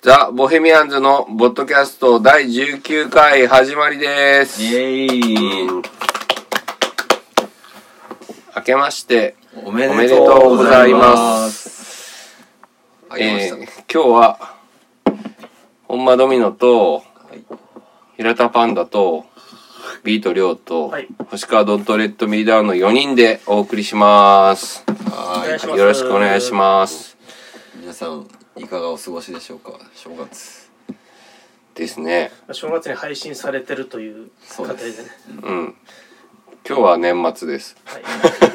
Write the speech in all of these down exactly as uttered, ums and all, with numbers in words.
ザ・ボヘミアンズのボッドキャストだいじゅうきゅうかい始まりです。 イエーイ、うん、 明けましておめでとうございます。 えー、今日は本間ドミノと、はい、平田パンダとビートリョウと、はい、星川ドットレッドミーダウンのよにんでお送りします。はい、よろしくお願いします。 皆さんいかがお過ごしでしょうか。正月ですね。 正月に配信されてるという過程でね。 うん。今日は年末です。 はい。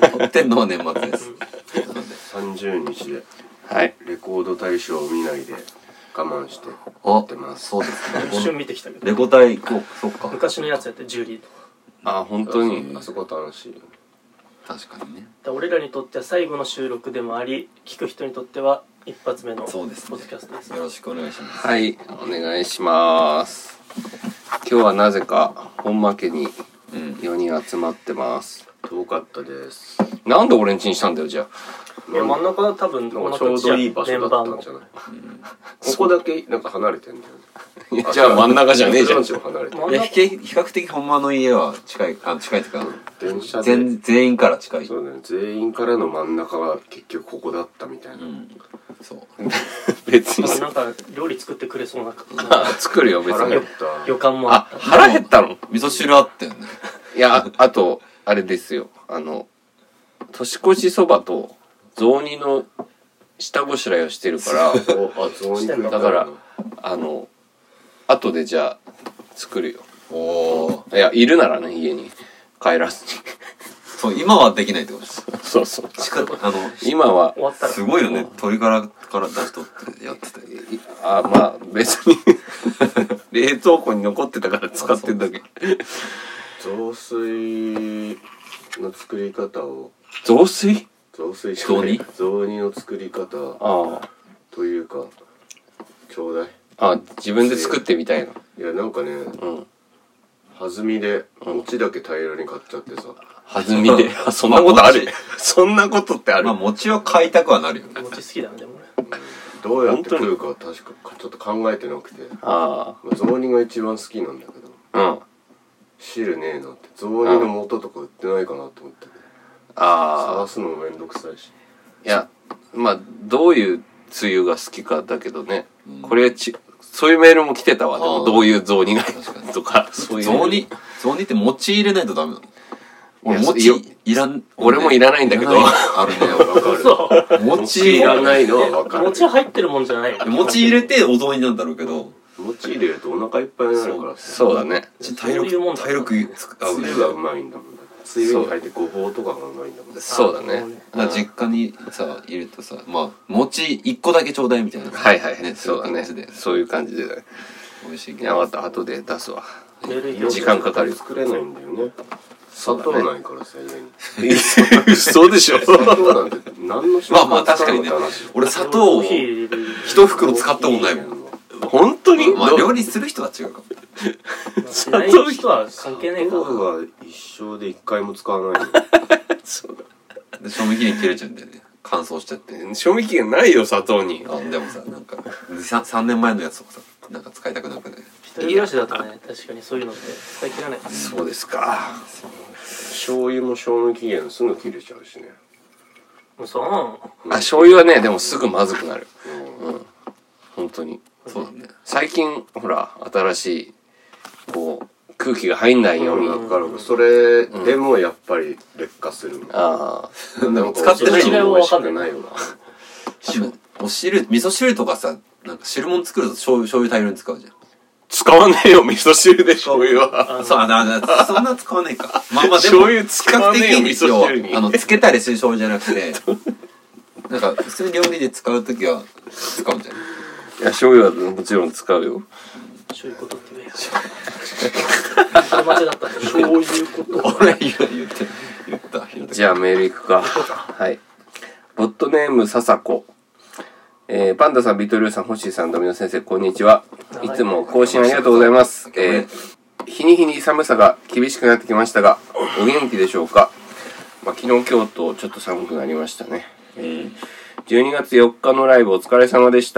撮ってんのは年末です。 さんじゅうにちで、 はい、 レコード大賞を見ないで我慢してやってます。 そうですね。 一瞬見てきたけど。 レコ大こうそっか。 昔のやつやってジュリーとか。 あ、本当に。 あそこ楽しい。 確かにね。 俺らにとっては最後の収録でもあり、聞く人にとっては一発目のポッドキャストです。 よろしくお願いします。 はい、お願いします。今日はなぜか本間家によにん集まってます。 遠かったです。 なんで俺ん家にしたんだよじゃあ。 いや真ん中は多分ちょうどいい場所だったんじゃない。ここだけなんか離れてんだよね。 じゃあ真ん中じゃねえじゃん。 離れてる。 いや比較的本間の家は近い、あ近いってか電車で全全員から近い。 そうだね。全員からの真ん中が結局ここだったみたいな。うん、 そう。 別になんか料理作ってくれそうな。 作るよ別に。 予感もあった。 あ、腹減ったの？ 味噌汁あったよね。 いや、あとあれですよ。あの年越しそばと雑煮の下ごしらえをしてるから、あ雑煮だからあの後でじゃあ作るよ。 おいやいるならね家に帰らずに。 そう今はできないってことです。 そうそう。 あの今はすごいよね。鶏ガラから出しとってやってて。 あまあ別に冷凍庫に残ってたから使ってんだけど。 雑炊の作り方を。 雑炊？ 雑炊雑煮？ 雑煮の作り方というかちょうだい。 あ、自分で作ってみたいな。 いやなんかね、うん、弾みで餅だけ平らに買っちゃってさ。 弾みで、あ、そんなことある？そんなことってある？ まあ餅は買いたくはなるよね。 餅好きだねでもね。 どうやって食うか確かちょっと考えてなくて。 ああ。 雑煮が一番好きなんだけど。うん。汁ねえなって。雑煮の素とか売ってないかなと思って。ああ。探すのもめんどくさいし。 いや、まあどういうつゆが好きかだけどね。うん、これちそういうメールも来てたわ。でもどういう雑煮がとかそういう。 雑煮雑煮って餅入れないとダメなの。俺餅いらん。 俺もいらないんだけど。 あるね。わかる。 餅いらないのはわかる。 餅入ってるもんじゃないよ。 餅入れてお雑煮なんだろうけど。 餅入れるとお腹いっぱいになるから。 そうだね。 体力体力使う。つゆがうまいんだもん。つゆに入ってごぼうとかがうまいんだもん。 そうだね。 だ実家にさ入れるとさ、まあ餅一個だけちょうだいみたいな。 はいはいね。そうだね。そういう感じで。 美味しいけど。 いやまた後で出すわ。 時間かかる。作れないんだよね。砂糖ないからさ家に。 嘘でしょ。 砂糖なんて何のまあまあ確かにね。俺砂糖を一袋使ったもんないもん。 本当に？ まあ料理する人は違うかも。 砂糖の人は関係ねえか。 砂糖は一生で一回も使わない。 そうだ。 で賞味期限切れちゃうんだよね。乾燥しちゃって。 賞味期限ないよ砂糖に。 あでもさなんかさんねんまえのやつとかさなんか使いたくなくね。 一人暮らしだとね確かにそういうのって使い切らない。 そうですか。 醤油も賞味期限すぐ切れちゃうしね。 そう。 あ醤油はねでもすぐまずくなる。うん。本当に。 そうだね。 最近ほら新しいこう空気が入んないように。 だからそれでもやっぱり劣化する。 ああ。でも使ってないのも美味しくないよな。 お汁味噌汁とかさなんか汁物作ると醤油醤油大量に使うじゃん。 使わねえよ味噌汁で醤油は。 そうあだそんな使わないか。まあまあでも醤油使わねえよ味噌汁に。 あのつけたりする醤油じゃなくてなんか普通に料理で使うときは使うんじゃん。 いや醤油はもちろん使うよ。 そういうことって言えよ。それ間違ったね。そういうこと。 俺言って言った言った。 じゃあメールいくか。はい。ボットネームささこ。えー、パンダさん、ビートリュウさん、ホッシーさん、ドミノ先生、こんにちは。いつも更新ありがとうございます。えー、日に日に寒さが厳しくなってきましたが、お元気でしょうか。まあ、昨日、今日とちょっと寒くなりましたね。えー、じゅうにがつよっかのライブお疲れ様でした。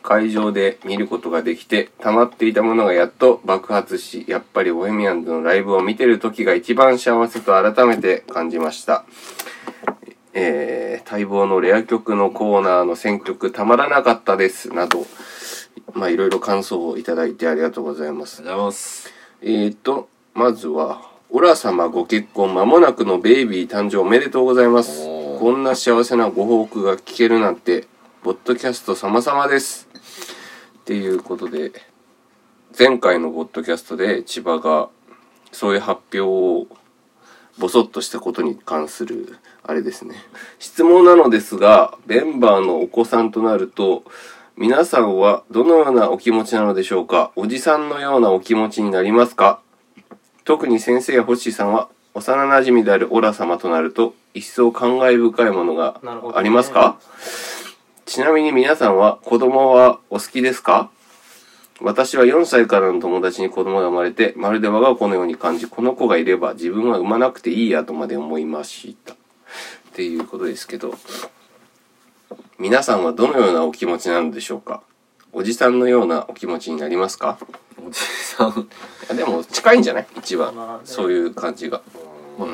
会場で見ることができて、溜まっていたものがやっと爆発し、やっぱりボヘミアンズのライブを見てる時が一番幸せと改めて感じました。えー、待望のレア曲のコーナーの選曲たまらなかったですなど、まあいろいろ感想をいただいてありがとうございます。 ありがとうございます。 えーとまずはオラ様ご結婚間もなくのベイビー誕生おめでとうございます。こんな幸せなご報告が聞けるなんてポッドキャスト様々ですっていうことで、前回のポッドキャストで千葉がそういう発表をボソッとしたことに関するあれですね、質問なのですが、メンバーのお子さんとなると皆さんはどのようなお気持ちなのでしょうか。おじさんのようなお気持ちになりますか。特に先生やホッシーさんは幼馴染であるオラ様となると一層感慨深いものがありますか、ね、ちなみに皆さんは子供はお好きですか。私はよんさいからの友達に子供が生まれて、まるで我が子のように感じ、この子がいれば自分は産まなくていいやとまで思いましたっていうことですけど、皆さんはどのようなお気持ちなのでしょうか。おじさんのようなお気持ちになりますか。 おじさんいやでも近いんじゃない一番、 まあね、 そういう感じが、 うん、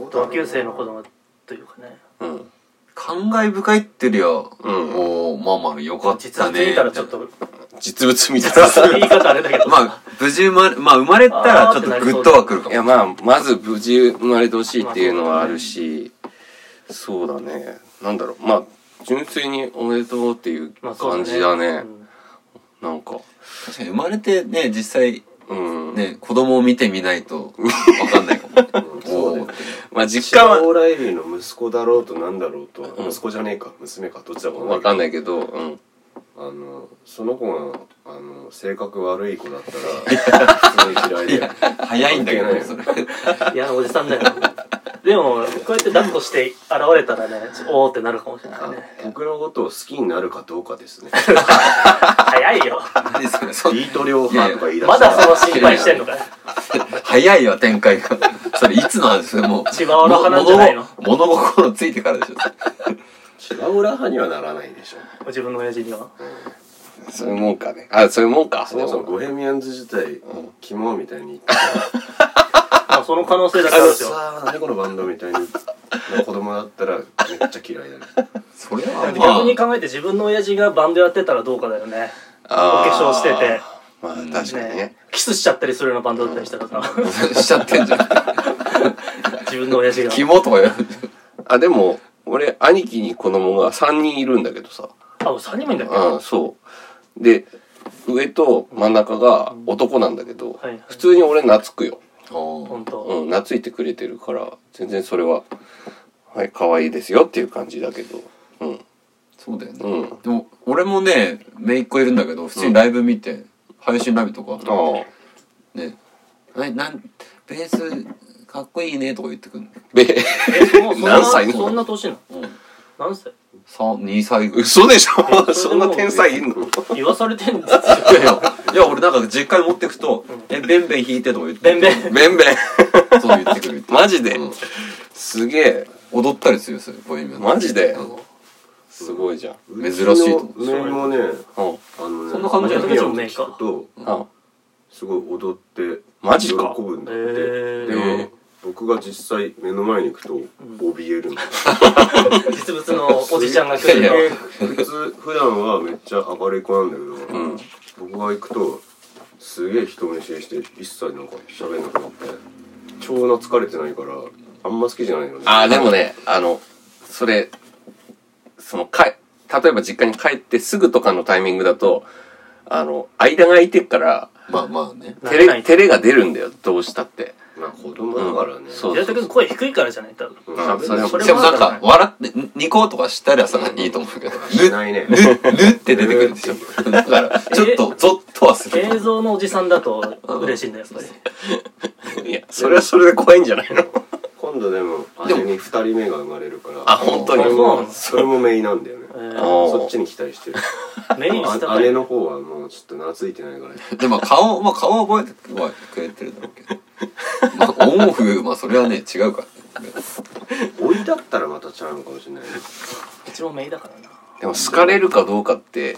同級生の子供というかね、 うん、感慨深いってりゃ、うん、おまあまあよかったね。 実物見たらちょっと実物見たら言い方あれだけどまあ無事生まれまあ生まれたらちょっとグッとはくるかも。 いやまあまず無事生まれてほしいっていうのはあるし、そうだね、なんだろう、まあ純粋におめでとうっていう感じだね、まあ、だね、うん、なんか確かに生まれてね実際うん、ね子供を見てみないとわかんないかも、うん、そうね。 まあ実感は将来日の息子だろうとなんだろうと、うん、息子じゃねえか娘かどっちだかわかんないけど、うん、 あのその子があの性格悪い子だったら普通に嫌いで早いんだけどねそれいやおじさんだよでもこうやって抱っこして現れたらねおーってなるかもしれないね。 僕のことを好きになるかどうかですね早いよ何それそビート療法とか言い出したまだその心配してんのかよ早いよ展開がそれいつの話それもう千葉オラ派なんじゃないの。 物心ついてからでしょ千葉オラ派にはならないでしょ自分の親父には、 うん、そういうもんかね。あ、そういうもんか。 そもそもボヘミアンズ自体、うん、キモみたいに言ってたその可能性だからですよ。 さあ何このバンドみたいに子供だったらめっちゃ嫌いだねそれは、まあ、 逆に考えて自分の親父がバンドやってたらどうかだよね。お化粧しててまあ確かにね、 ねキスしちゃったりするようなバンドだったりしたらさ、 うん、しちゃってんじゃん自分の親父がキモとかやるあでも俺兄貴に子供がさんにんいるんだけどさ。 あさんにんもいんだっけ。 うんそうで上と真ん中が男なんだけど、うんはいはい、普通に俺懐くよ。 本当、 うん、懐いてくれてるから全然それははい可愛いですよっていう感じだけど、うん、 そうだよね、うん、でも俺もね姪っ子いるんだけど普通にライブ見て、うん、配信ライブとかあねななんベースかっこいいねとか言ってくるの。 ベー何歳のそんな年なの、うん、何歳にさいぐらい。 嘘でしょそんな天才いんの言わされてんですよいやいや俺なんか実家に持ってくと、うん、えベンベン弾いてとか言ってベンベンベンベンそう言ってくるマジで、 うん、 すげえ踊ったりするよそれボヘミアンマジで、うん、すごいじゃん珍しいと思う。メイもね、うん、あのねそんな感じだけどメイかと、うん、すごい踊ってマジか喜ぶんだって、 えー、 でも僕が実際目の前に行くと怯えるんだ、 うん、実物のおじちゃんが来ると普通普段はめっちゃ暴れっ子なんだけど、うん、僕が行くとすげえ人見知りして一切なんか喋んなくなって超懐かれてないからあんま好きじゃないよね。 あーでもねあのそれそのか例えば実家に帰ってすぐとかのタイミングだとあの間が空いてっからまあまあね照れ照れが出るんだよどうしたって。 まあ子供だからね、うん、 そうそうそう。声低いからじゃない多分、 うん、それもそれもなんか笑ってニコとかしたらさ、うん、いいと思うけどしないねぬぬって出てくるんですよだからちょっとゾッとはする映像のおじさんだと嬉しいんだよやっぱりいやそれはそれで怖いんじゃないの今度でも姉にふたりめが生まれるからあ本当にそれもそれもメイなんだよね、えー、そっちに期待してるメイした姉の方はもうちょっと懐いてないからでも顔まあ顔は覚えてはくれてるだろうけどまあ、オンオフまあそれはね違うからね老いだったらまたちゃうのかもしれないね一応メイだからな。 でも好かれるかどうかって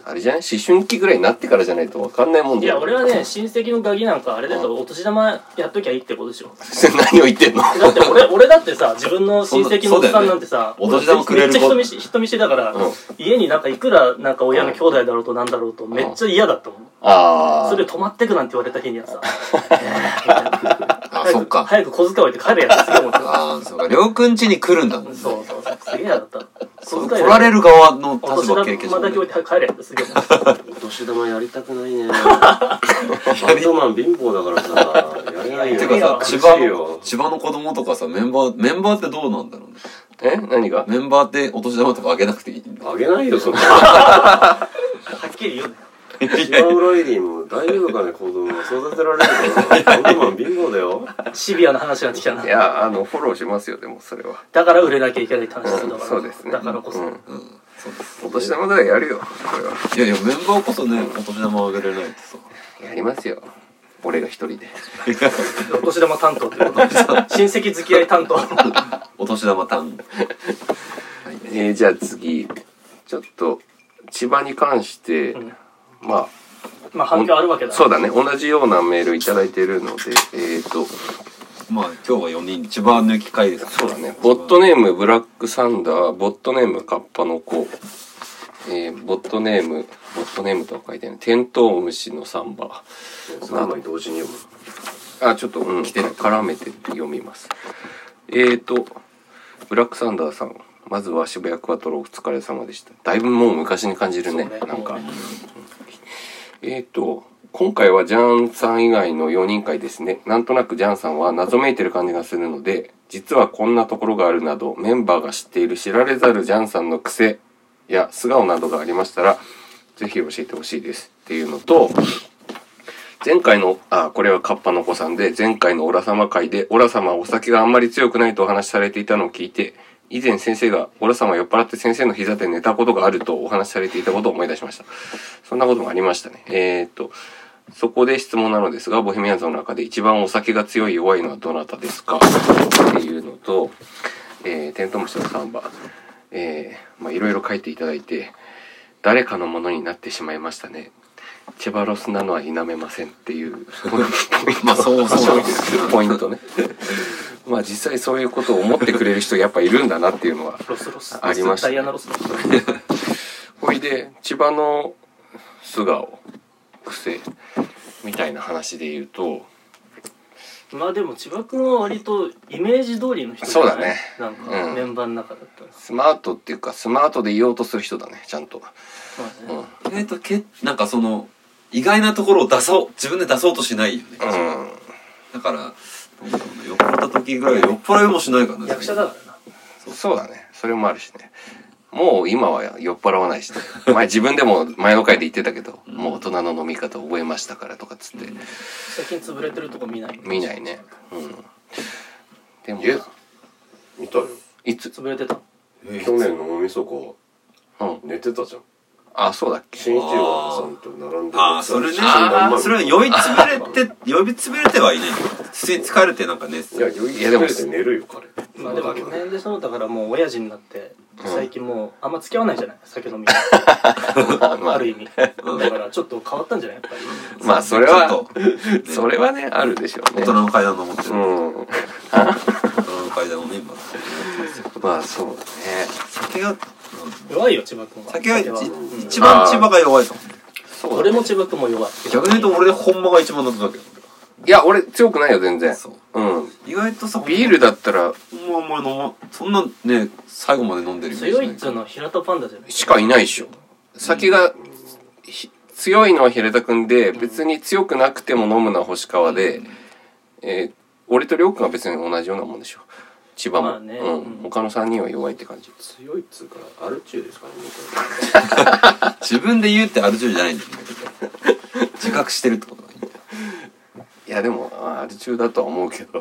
あれじゃない思春期ぐらいになってからじゃないと分かんないもんだよ。 いや俺はね親戚のガキなんかあれだとお年玉やっときゃいいってことでしょ。 何を言ってんの？ だって俺俺だってさ自分の親戚のおっさんなんてさ、 お年玉くれるめっちゃ人見知人見知りだから、うん、家になんかいくらなんか親の兄弟だろうとなんだろうとめっちゃ嫌だったもん。ああ。それで泊まってくなんて言われた日にはさ、えー、 あそっか。 早く小遣い置いて帰れやってすげえ思ってた。 ああそうか。りょうくん家に来るんだもんね。 そうそうそうすげえ嫌だった。 来られる側の立場経験者。 お年玉だけ置いて帰れやってすげえ思ってた。 お年玉やりたくないね。バンドマン貧乏だからさ、やれないよ。 てかさ、千葉の、千葉の子供とかさ、メンバー、メンバーってどうなんだろうね。 え何がメンバーってお年玉とかあげなくていいんだ。 あげないよ、そんな。 はっきり言うね。 千葉浦エリーも大丈夫かね、子供育てられるから。バンドマン貧乏だよ。 シビアな話になってきたな。 いや、あの、フォローしますよ、でもそれは。 だから売れなきゃいけないって話するんだから。 そうですね。 だからこそ。 うん。お年玉だからやるよ、これは。 いやいや、メンバーこそね、お年玉あげれないってさ。 やりますよ。俺が一人で。 お年玉担当ってこと親戚付き合い担当。 お年玉担当。 えー、じゃあ次。ちょっと、千葉に関して、うん、まあ、 まあ反響あるわけだ。 そうだね。同じようなメールいただいているので、えっと、 まあ今日はよにん千葉抜き会ですから、ね、そうだね。ボットネームブラックサンダー、ボットネームカッパの子、えー、ボットネーム、ボットネームとは書いてない。テントウムシのサンバ。 さんまい同時に読む。 あ、ちょっと、うん、絡めて読みます。えーと、ブラックサンダーさん、まずは渋谷クワトロお疲れ様でした。だいぶもう昔に感じるね、ねなんか。えーと、今回はジャンさん以外のよにん会ですね。なんとなくジャンさんは謎めいてる感じがするので、実はこんなところがあるなど、メンバーが知っている知られざるジャンさんの癖や素顔などがありましたら、ぜひ教えてほしいですっていうのと、前回の、あ、これはカッパの子さんで、前回のオラ様会で、オラ様はお酒があんまり強くないとお話しされていたのを聞いて、以前先生がオラ様酔っ払って先生の膝で寝たことがあるとお話しされていたことを思い出しました。そんなこともありましたね。えーっと、そこで質問なのですが、ボヘミアンズの中で一番お酒が強い弱いのはどなたですかっていうのと、えー、テントウムシのサンバ、えー、まあいろいろ書いていただいて、誰かのものになってしまいましたね。チェバロスなのは否めませんっていうまあそうそうポイントね。まあ実際そういうことを思ってくれる人やっぱいるんだなっていうのはありました、ね。ほいで千葉の素顔癖みたいな話で言うと、 まあでも千葉君は割とイメージ通りの人じゃない？そうだね。 なんかメンバーの中だったら、うん、 スマートっていうかスマートで言おうとする人だね、ちゃんと。 まあね、 うん、意外とけなんかその意外なところを出そう自分で出そうとしないよね。 うん、 だから。酔っ払った時ぐらい酔っ払いもしないからね。 役者だからな。 そう、そうだね。それもあるしね。もう今は酔っ払わないしね。前自分でも前の回で言ってたけど、うん、もう大人の飲み方覚えましたからとかっつって。うん、 最近潰れてるとこ見ない。 見ないね。うん。でもえ見たよ。 いつ潰れてた？ 去年の大晦日、うん、寝てたじゃん。 あ、そうだっけ。 新一郎さんと並んで。 ああ、それね。ああ、それは酔いつぶれて、酔いつぶれてはいない。普通に疲れてなんかね。 いや、酔いつぶれて寝るよ、彼。 まあでも去年でそうだからもう親父になって、最近もうあんま付き合わないじゃない、酒飲み。ある意味。だからちょっと変わったんじゃないやっぱり。 まあそれは、それはね、あるでしょうね。 大人の階段登ってる。うん。 大人の階段をね、今。 まあそうだね。 酒が、 弱いよ千葉君は。 酒は一番千葉が弱いかも。 そう、俺も千葉君も弱い。 逆に言うと俺ほんまが一番謎だけど。 いや俺強くないよ全然。 そう。 うん。 意外とさビールだったらほんまあんまり飲まそんなね最後まで飲んでるイメージ強いっつうのは平田パンダじゃない。 しかいないでしょ。酒が強いのは平田君で、別に強くなくても飲むのは星川で、えー、俺と亮君は別に同じようなもんでしょ。千葉も、まあね、うん、他のさんにんは弱いって感じ。 強いっつうかアルチューですかね。 自分で言うってアルチューじゃないんだよ。自覚してるってことだね。 いやでもアルチューだとは思うけど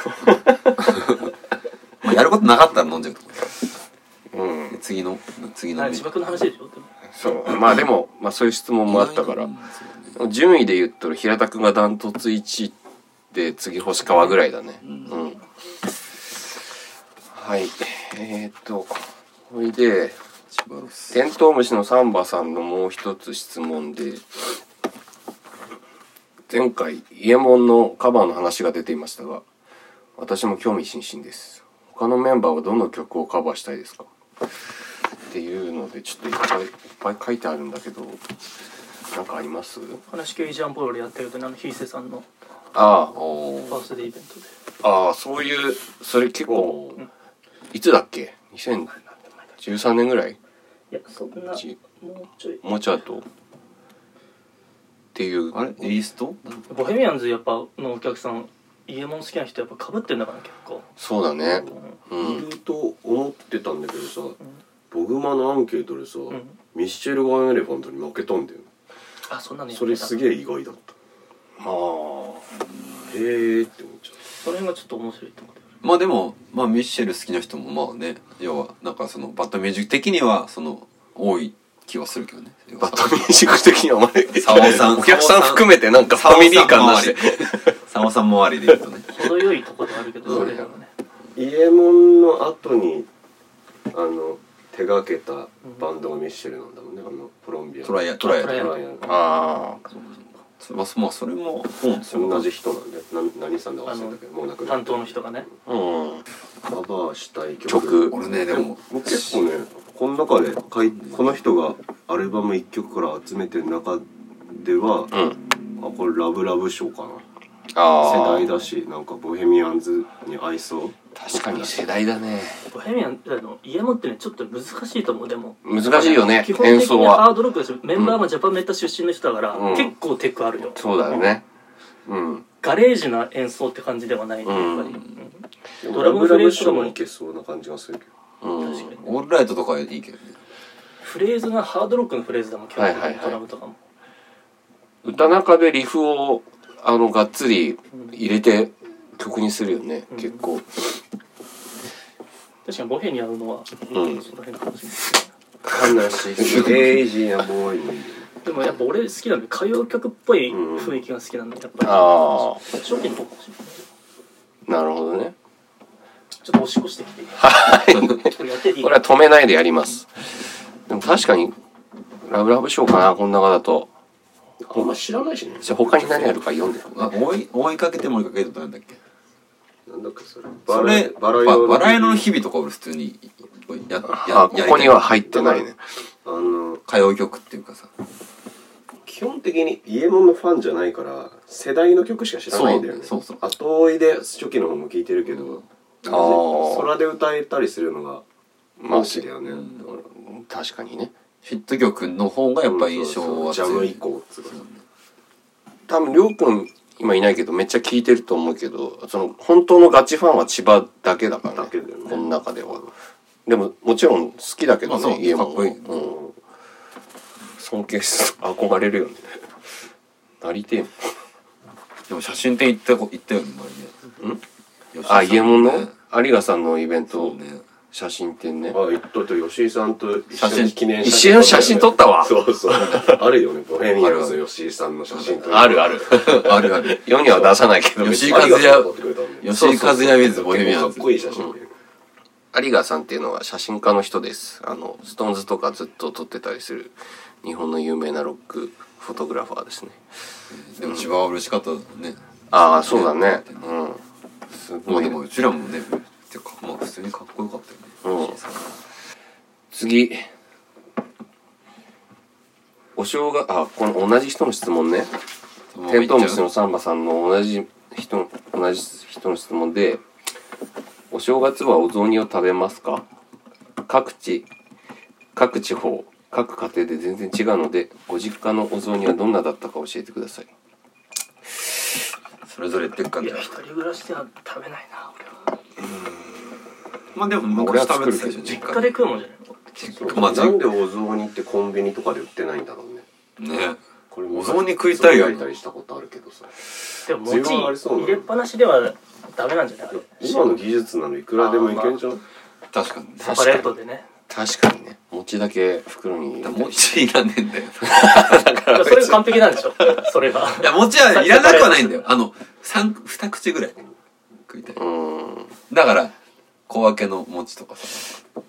まあやることなかったら飲んじゃうと思う。うん。 次の次の千葉君の話でしょ。 そうまあでもまあそういう質問もあったから、順位で言ったら平田君がダントツいちで次星川ぐらいだね。うん。うん、はい。えー、っとほいで千葉ロス。 テントウムシのサンバさんのもう一つ質問で、前回伊右衛門のカバーの話が出ていましたが、私も興味津々です。他のメンバーはどの曲をカバーしたいですかっていうので、ちょっといっぱいいっぱい書いてあるんだけど、なんかあります？ 話系ジャンポールでやってるとね、あのヒーセさんのああ、 ファーストデーイベントで。 ああ、そういう、それ結構、うん、いつだっけにせんじゅうさんねんぐらい？ いや、そんなもうちょいもうちょいとっていう。 あれエイストボヘミアンズやっぱのお客さんイエモン好きな人やっぱ被ってんだから結構。 そうだね、 うん、いると思ってたんだけどさ、うん、ボグマのアンケートでさ、うん、ミッシェル・ワン・エレファントに負けたんだよ。 あ、そんなのやそれすげえ意外だった。 ああ、 へーって思っちゃう。 それがちょっと面白いと思って。 まあでも、まあミッシェル好きな人もまあね、要はなんかそのバッドミュージック的にはその多い気はするけどね。 バッドミュージック的にはお前サオさんお客さん含めてなんかファミリー感出してサオさん周りで言うとね。 程よいところあるけど、それらがね。 イエモンの後にあの手がけたバンドがミッシェルなんだもんね、あのコロンビアトライアトライアトライア。 ああ。 まあ、まあ、それも、 うん、同じ人なんで、な何さんで忘れたけど、もう亡くなった担当の人がね。 うん。 カバーしたい曲。 曲。 俺ね、でも、 結構ね、この中でかい、この人がアルバムいっきょくから集めてる中では、うん、あ、これラブラブ賞かな。あ世代だし、なんかボヘミアンズに合いそう。 確かに世代だね。 ボヘミアンズのイエモンってね、ちょっと難しいと思う。でも難しいよね、 基本的にハードロックです。メンバーもジャパンメタ出身の人だから、うん、結構テクあるよ。 そうだよね、うん、 ガレージな演奏って感じではないね、やっぱり、 うん、ドラムフレーズもいけそうな感じがするけど、うん、確かにオールライトとかいいけどね。 フレーズがハードロックのフレーズだもん、基本的にドラムとかも。 歌中でリフをあのがっつり入れて曲にするよね、うん、結構。 確かにボヘに合うのは、うん、その辺かもしれない。悲しいエイジーなボーイもいいよ。 でもやっぱ俺好きなんで歌謡曲っぽい雰囲気が好きなんで、やっぱり、うん、 あ初期の方かもしれない。なるほどね。 ちょっと押し越してきていい？ はいこれは止めないでやります。でも確かにラブラブショーかな、この中だと。 あんま知らないしね。 じゃあ他に何あるか読んでくる、ね。 あ、追い追いかけても追いかけてとなんだっけ。 なんだっけそれ。 それバラ色バラ色の日々とか俺普通にややあここには入ってないね。 あの歌謡曲っていうかさ。 基本的にイエモンのファンじゃないから世代の曲しか知らないんだよね。 そうそうそう。 後追いで初期の方も聴いてるけど、ああ。空で歌えたりするのがマジだよね。うん、 確かにね。 ヒット曲の方がやっぱ印象は強い。ジャム以降っつうか。 多分りょうくん今いないけどめっちゃ聞いてると思うけど、その本当のガチファンは千葉だけだからね。 だけだよね。 この中では。でももちろん好きだけどね、家も。 かっこいい。 うん。尊敬する、憧れるよね。なりてえ。 でも写真展行った行ったよね前ね。 うん？あ、家もの有賀さんのイベント。ね。写真展ね。 あ、行ったと吉井さんと一緒に記念写真。一緒に写真撮ったわ。 そうそう。あるよね。ボヘミアンズ吉井さんの写真撮あるある。あるある。世には出さないけど。 吉井和也、吉井和也ウィズボヘミアンズ。 かっこいい写真。 有賀さんっていうのは写真家の人です。あのストーンズとかずっと撮ってたりする日本の有名なロックフォトグラファーですね。 でも千葉は嬉しかったね。 ああ、そうだね。うん。 すごい。でもうちらもね、てかまあ普通にかっこよかったよね。うん、 次お正月、あ、この同じ人の質問ね。テントウムシのサンバさんの同じ人同じ人の質問で、お正月はお雑煮を食べますか？各地各地方各家庭で全然違うので、ご実家のお雑煮はどんなだったか教えてください。 それぞれ言ってっかんじゃ。 いや、一人暮らしでは食べないな俺は。 まあでも俺は食べてたでしょ。 実家で食うもんじゃないの。 まあなんでお雑煮ってコンビニとかで売ってないんだろうね。 ね。 これお雑煮食いたいよ。 焼いたりしたことあるけどさ。 でも餅入れっぱなしではダメなんじゃない？ 今の技術なのいくらでもいけんじゃん。 確かに。 セパレートでね。 確かにね。餅だけ袋に。 餅いらねえんだよ。 だからそれが完璧なんでしょ。それが。 いや餅はいらなくはないんだよ。あの三二口ぐらい食いたい。 うん。 だから小分けの餅とかさ。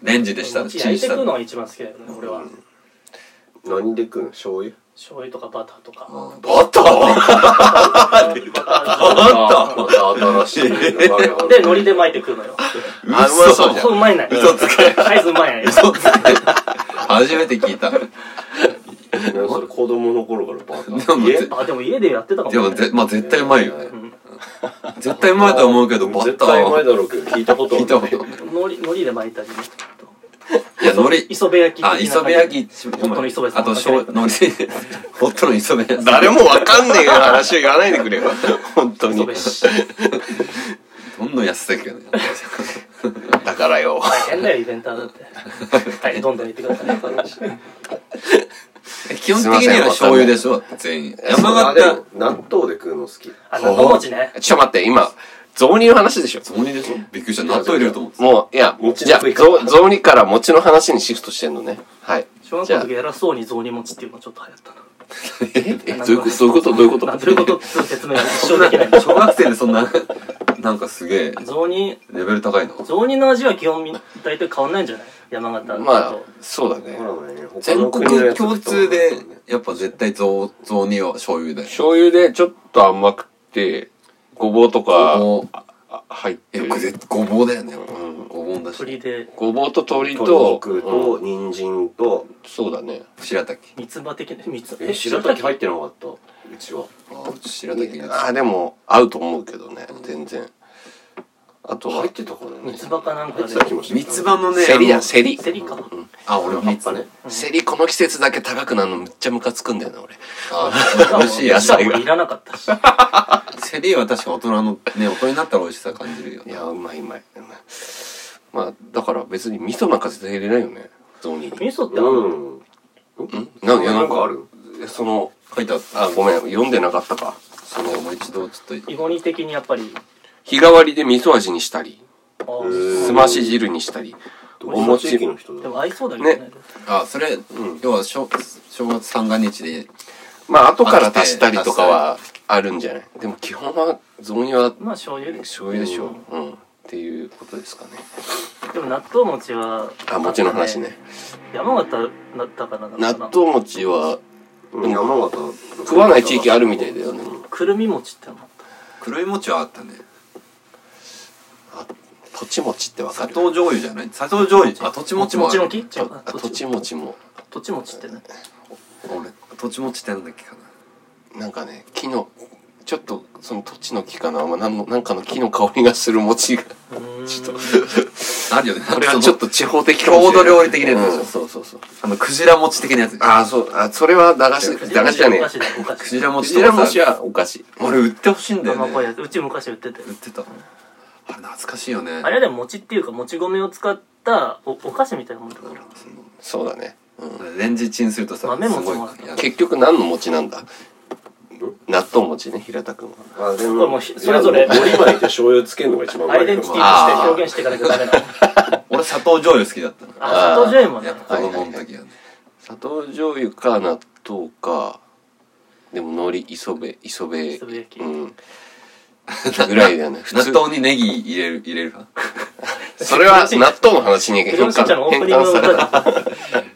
レンジでした餅焼いて食うのが一番好きだよね俺は。 何で食うの？醤油？ 醤油とかバターとか。 バターバターまた新しいのがあるで海苔で巻いて食うのよ。 あ、うまそうじゃん。 うまいね。 嘘つけサイズうまいね。 嘘つけ初めて聞いた。 それ子供の頃からバター。 でも家あでも家でやってたかもでもね。 ぜまあ絶対うまいよ。 うん絶対うまいとは思うけどバター絶対うまいだろうけど聞いたことは聞いたことない。 海苔海苔で巻いたりね。 いや海苔磯辺焼き。 あ磯辺焼きホットの磯辺さん。 あとしょう海苔ホットの磯辺誰もわかんねえよ話を言わないでくれよ。本当に。 磯辺し。 どんどん安いけどね。 だからよ。 大変だよイベンターだって。はいどんどん言ってください。 基本的には醤油でしょ全員。山あで形も納豆で食うの好き。 あ納豆餅ね。 ちょっと待って、今、雑煮の話でしょ。 雑煮でしょびっくりした納豆入れると思ってもう、いや、じゃあ、雑雑煮から餅の話にシフトしてんのね。はい。 小学校の時偉そうに雑煮餅っていうのちょっと流行ったな。 え、どういうことどういうことどういうことどういうことって説明が一生できないんでしょ。 小学生でそんななんかすげえ雑煮レベル高いの雑煮の味は基本大体変わんないんじゃない山形だと。 まあ、そうだね。 全国共通でやっぱ絶対雑雑煮は醤油だよ。 醤油でちょっと甘くて、ごぼうとかごぼうあ入ってる。 いやごぼうだよね。 うんごぼうだし鶏でごぼうと鶏鶏と、 肉と人参とそうだね。 白滝。 三つ葉的な三つえ白滝入ってなかったうちは。 あうち白滝のやつあ、でも合うと思うけどね、全然。あとは入っ、てたかな。 三つ葉かなんかで入ってた気もし三つ葉のねセリだ、 あのセリ。 セリか。 あ俺も三つ葉っぱね。 セリこの季節だけ高くなるのめっちゃムカつくんだよな、俺。 あ美味しい野野菜がいらなかったし。 セリは確か大人のね大人になったら美味しさ感じるよいや、うまいうまい。うまいまあ、だから別に味噌なんか絶対入れないよね、雑煮に。 味噌ってあるの？ うん。 なんいや、なんかなんかある？ その、 書いてあったあ、ごめん、読んでなかったか。その、 もう一度ちょっとイゴニ的にやっぱり。 日替わりで味噌味にしたり、 あーすまし汁にしたり、 お餅地域の人だ。 でも合いそうだけどね。 あそれ要は正正月三が日でまあ、後から足したりとかはあるんじゃないでも基本は、雑煮はまあ醤油で。 醤油でしょ。うん。っていうことですかね。 でも納豆餅は。 あ、餅の話ね。 山形だったかな。 納豆餅は、 うん山形食わない地域あるみたいだよね。 くるみ餅ってのもあっ黒い餅はあったね。 あ、とち餅ってわかる砂糖醤油じゃない砂糖醤油あとちた。 餅もある餅の木？違うあ、とち餅も、 とち餅ってね。 俺とち餅ってなんだっけかななんかね、木の、ちょっと、その土地の木かな、まあ、なんの、なんかの木の香りがする餅が、 うーんちょっあるよねこれはちょっと地方的かもしれない。 郷土料理的なやつでしょうんそうそうそう。 あのクジラ餅的なやつああ、そう、あ、それは駄菓子、駄菓子じゃねえお菓。子だよお菓子。 クジラク餅とかさジラ餅はお菓子。 あれ売ってほしいんだよね甘っこいやつ。うち昔売ってて。 売ってたあれ懐かしいよねあれはでも餅っていうかもち米を使ったおお菓子みたいなもんだから。 そうだね。うん。 レンジチンするとさ豆餅すごいもあるや結局何の餅なんだ納豆餅ね、平田くんは。 あでこれもうひそれぞれ海苔巻いて醤油つけるのが一番うまいけどアイデンティティとして表現していかなきゃダメなの。 俺砂糖醤油好きだったのあ、砂糖醤油もねやっ。ぱ子供の時はね砂糖醤油か納豆か、でも海苔、磯辺、磯辺、 磯辺焼きうん。ぐらいだよね。普通。 納豆にネギ入れる入れるかそれは納豆の話に変藤本ちゃんのオープニングの換され歌た。 で。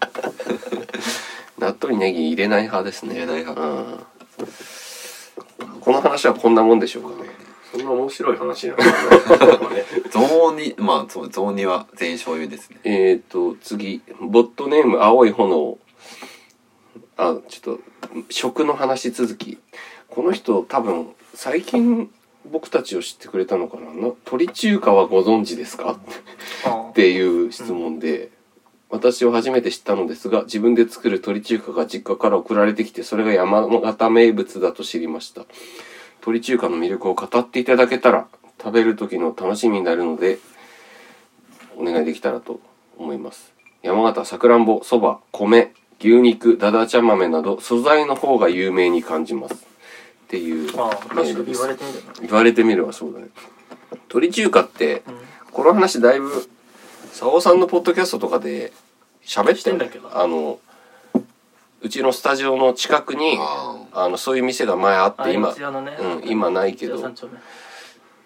納豆にネギ入れない派ですね。 入れない派うん。この話はこんなもんでしょうかね。 そんな面白い話なんだね。 雑煮まあそう雑煮は全員醤油ですねえーと、次、ボットネーム青い炎。あ、ちょっと、食の話続き。この人多分、最近僕たちを知ってくれたのかなな鳥中華はご存知ですかあっていう質問で、私は初めて知ったのですが、自分で作る鳥中華が実家から送られてきて、それが山形名物だと知りました。鳥中華の魅力を語っていただけたら、食べる時の楽しみになるので、お願いできたらと思います。山形さくらんぼ、そば、米、牛肉、だだちゃ豆など、素材の方が有名に感じます。っていうあ、確かに言メールです。 われてみるな。 言われてみればそうだね。鳥中華って、 うんこの話だいぶ佐尾さんのポッドキャストとかで喋ってしてんだけどあのうちのスタジオの近くにああのそういう店が前あってあ、 今四谷のね。 うん今ないけど四谷三丁目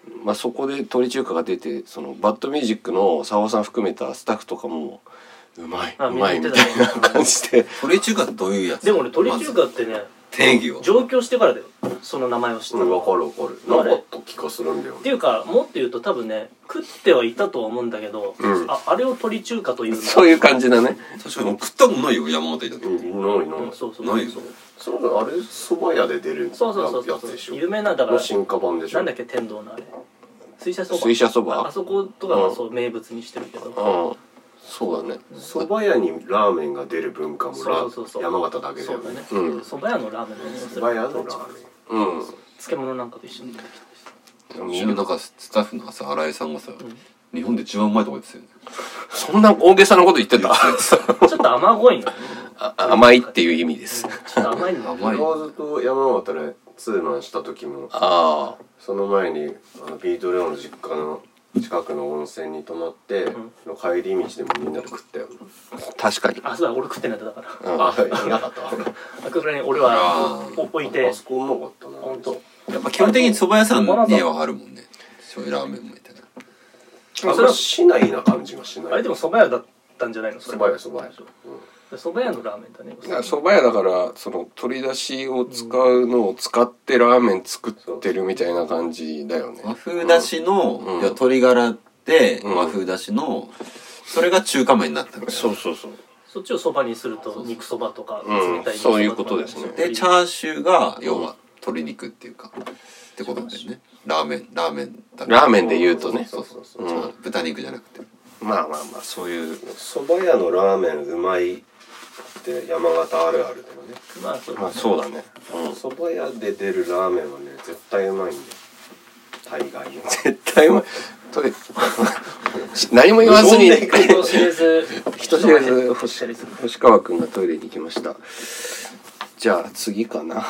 まあそこで鳥中華が出て、そのバッドミュージックの沢尾さん含めたスタッフとかもうまいうまいみたいな感じで。 鳥中華ってどういうやつ？ でも俺鳥中華ってね、 定義を上京してからだよ、その名前を知ったの。 わかるわかる。なかった気がするんだよ。 っていうかもっと言うと多分ね、食ってはいたとは思うんだけど、 うんああれを鳥中華というのそういう感じだね。 確かに食ったことないよ、山形行った時。 うん、ないなうんい。 そうそうないよ。 そうあれ蕎麦屋で出るやつそうそうそうそうでしょ。 有名なだからの進化版でしょ。 なんだっけ天童のあれ水車そば水車そばああそことかがそう名物にしてるけど、 うん。そうだね。 蕎麦屋にラーメンが出る文化もラそうそうそう山形だけだよね。 そうだね、 うん蕎麦屋のラーメンの匂いする。 蕎麦屋のラーメン。 うん。 漬物なんかと一緒に出てきたりしてうちのなんかスタッフのさ、新井さんがさ、日本で一番うまいとこですよね。 そんな大げさなこと言ってた。 ちょっと甘濃いの、ね、 あ甘いっていう意味です。 ちょっと甘いの甘い川津と山形でツーマンした時もあその前にあのビートレオの実家の近くの温泉に泊まって、の帰り道でもみんなで食ったよ。 あ、確かに。 あそうだ俺食ってないんだだからうんあ、いなかった。 あくらに俺はあーお置いてあそこうまかったな。 本当やっぱ基本的に蕎麦屋さんにはあるもんね。醤油ラーメンもみたいな。 あんましないな感じがしない。 あれでも蕎麦屋だったんじゃないのそれ蕎麦屋蕎麦屋。 蕎麦屋のラーメンだねだから蕎麦屋だからその鶏だしを使うのを使ってラーメン作ってるみたいな感じだよね。 和風だしの、 うんいや鶏ガラでうん和風だしの、それが中華麺になったから。 そうそうそう。 そっちを蕎麦にすると肉蕎麦とかうん冷たい肉蕎麦とかそういうことですねでチャーシューが要は鶏肉っていうか、ってことだよね。ラーメンラーメンだねラーメンで言うとね。 そうそうそう。 うん豚肉じゃなくて。 まあまあまあそういう。 蕎麦屋のラーメンうまいって山形あるあるだよね。 まあそうまあそうだね。 蕎麦屋で出るラーメンはね絶対うまいんだよ。大概ね。 絶対うまい。トイレ何も言わずに人知れず人知れず星人知れず星川くんがトイレに行きました。じゃあ次かな。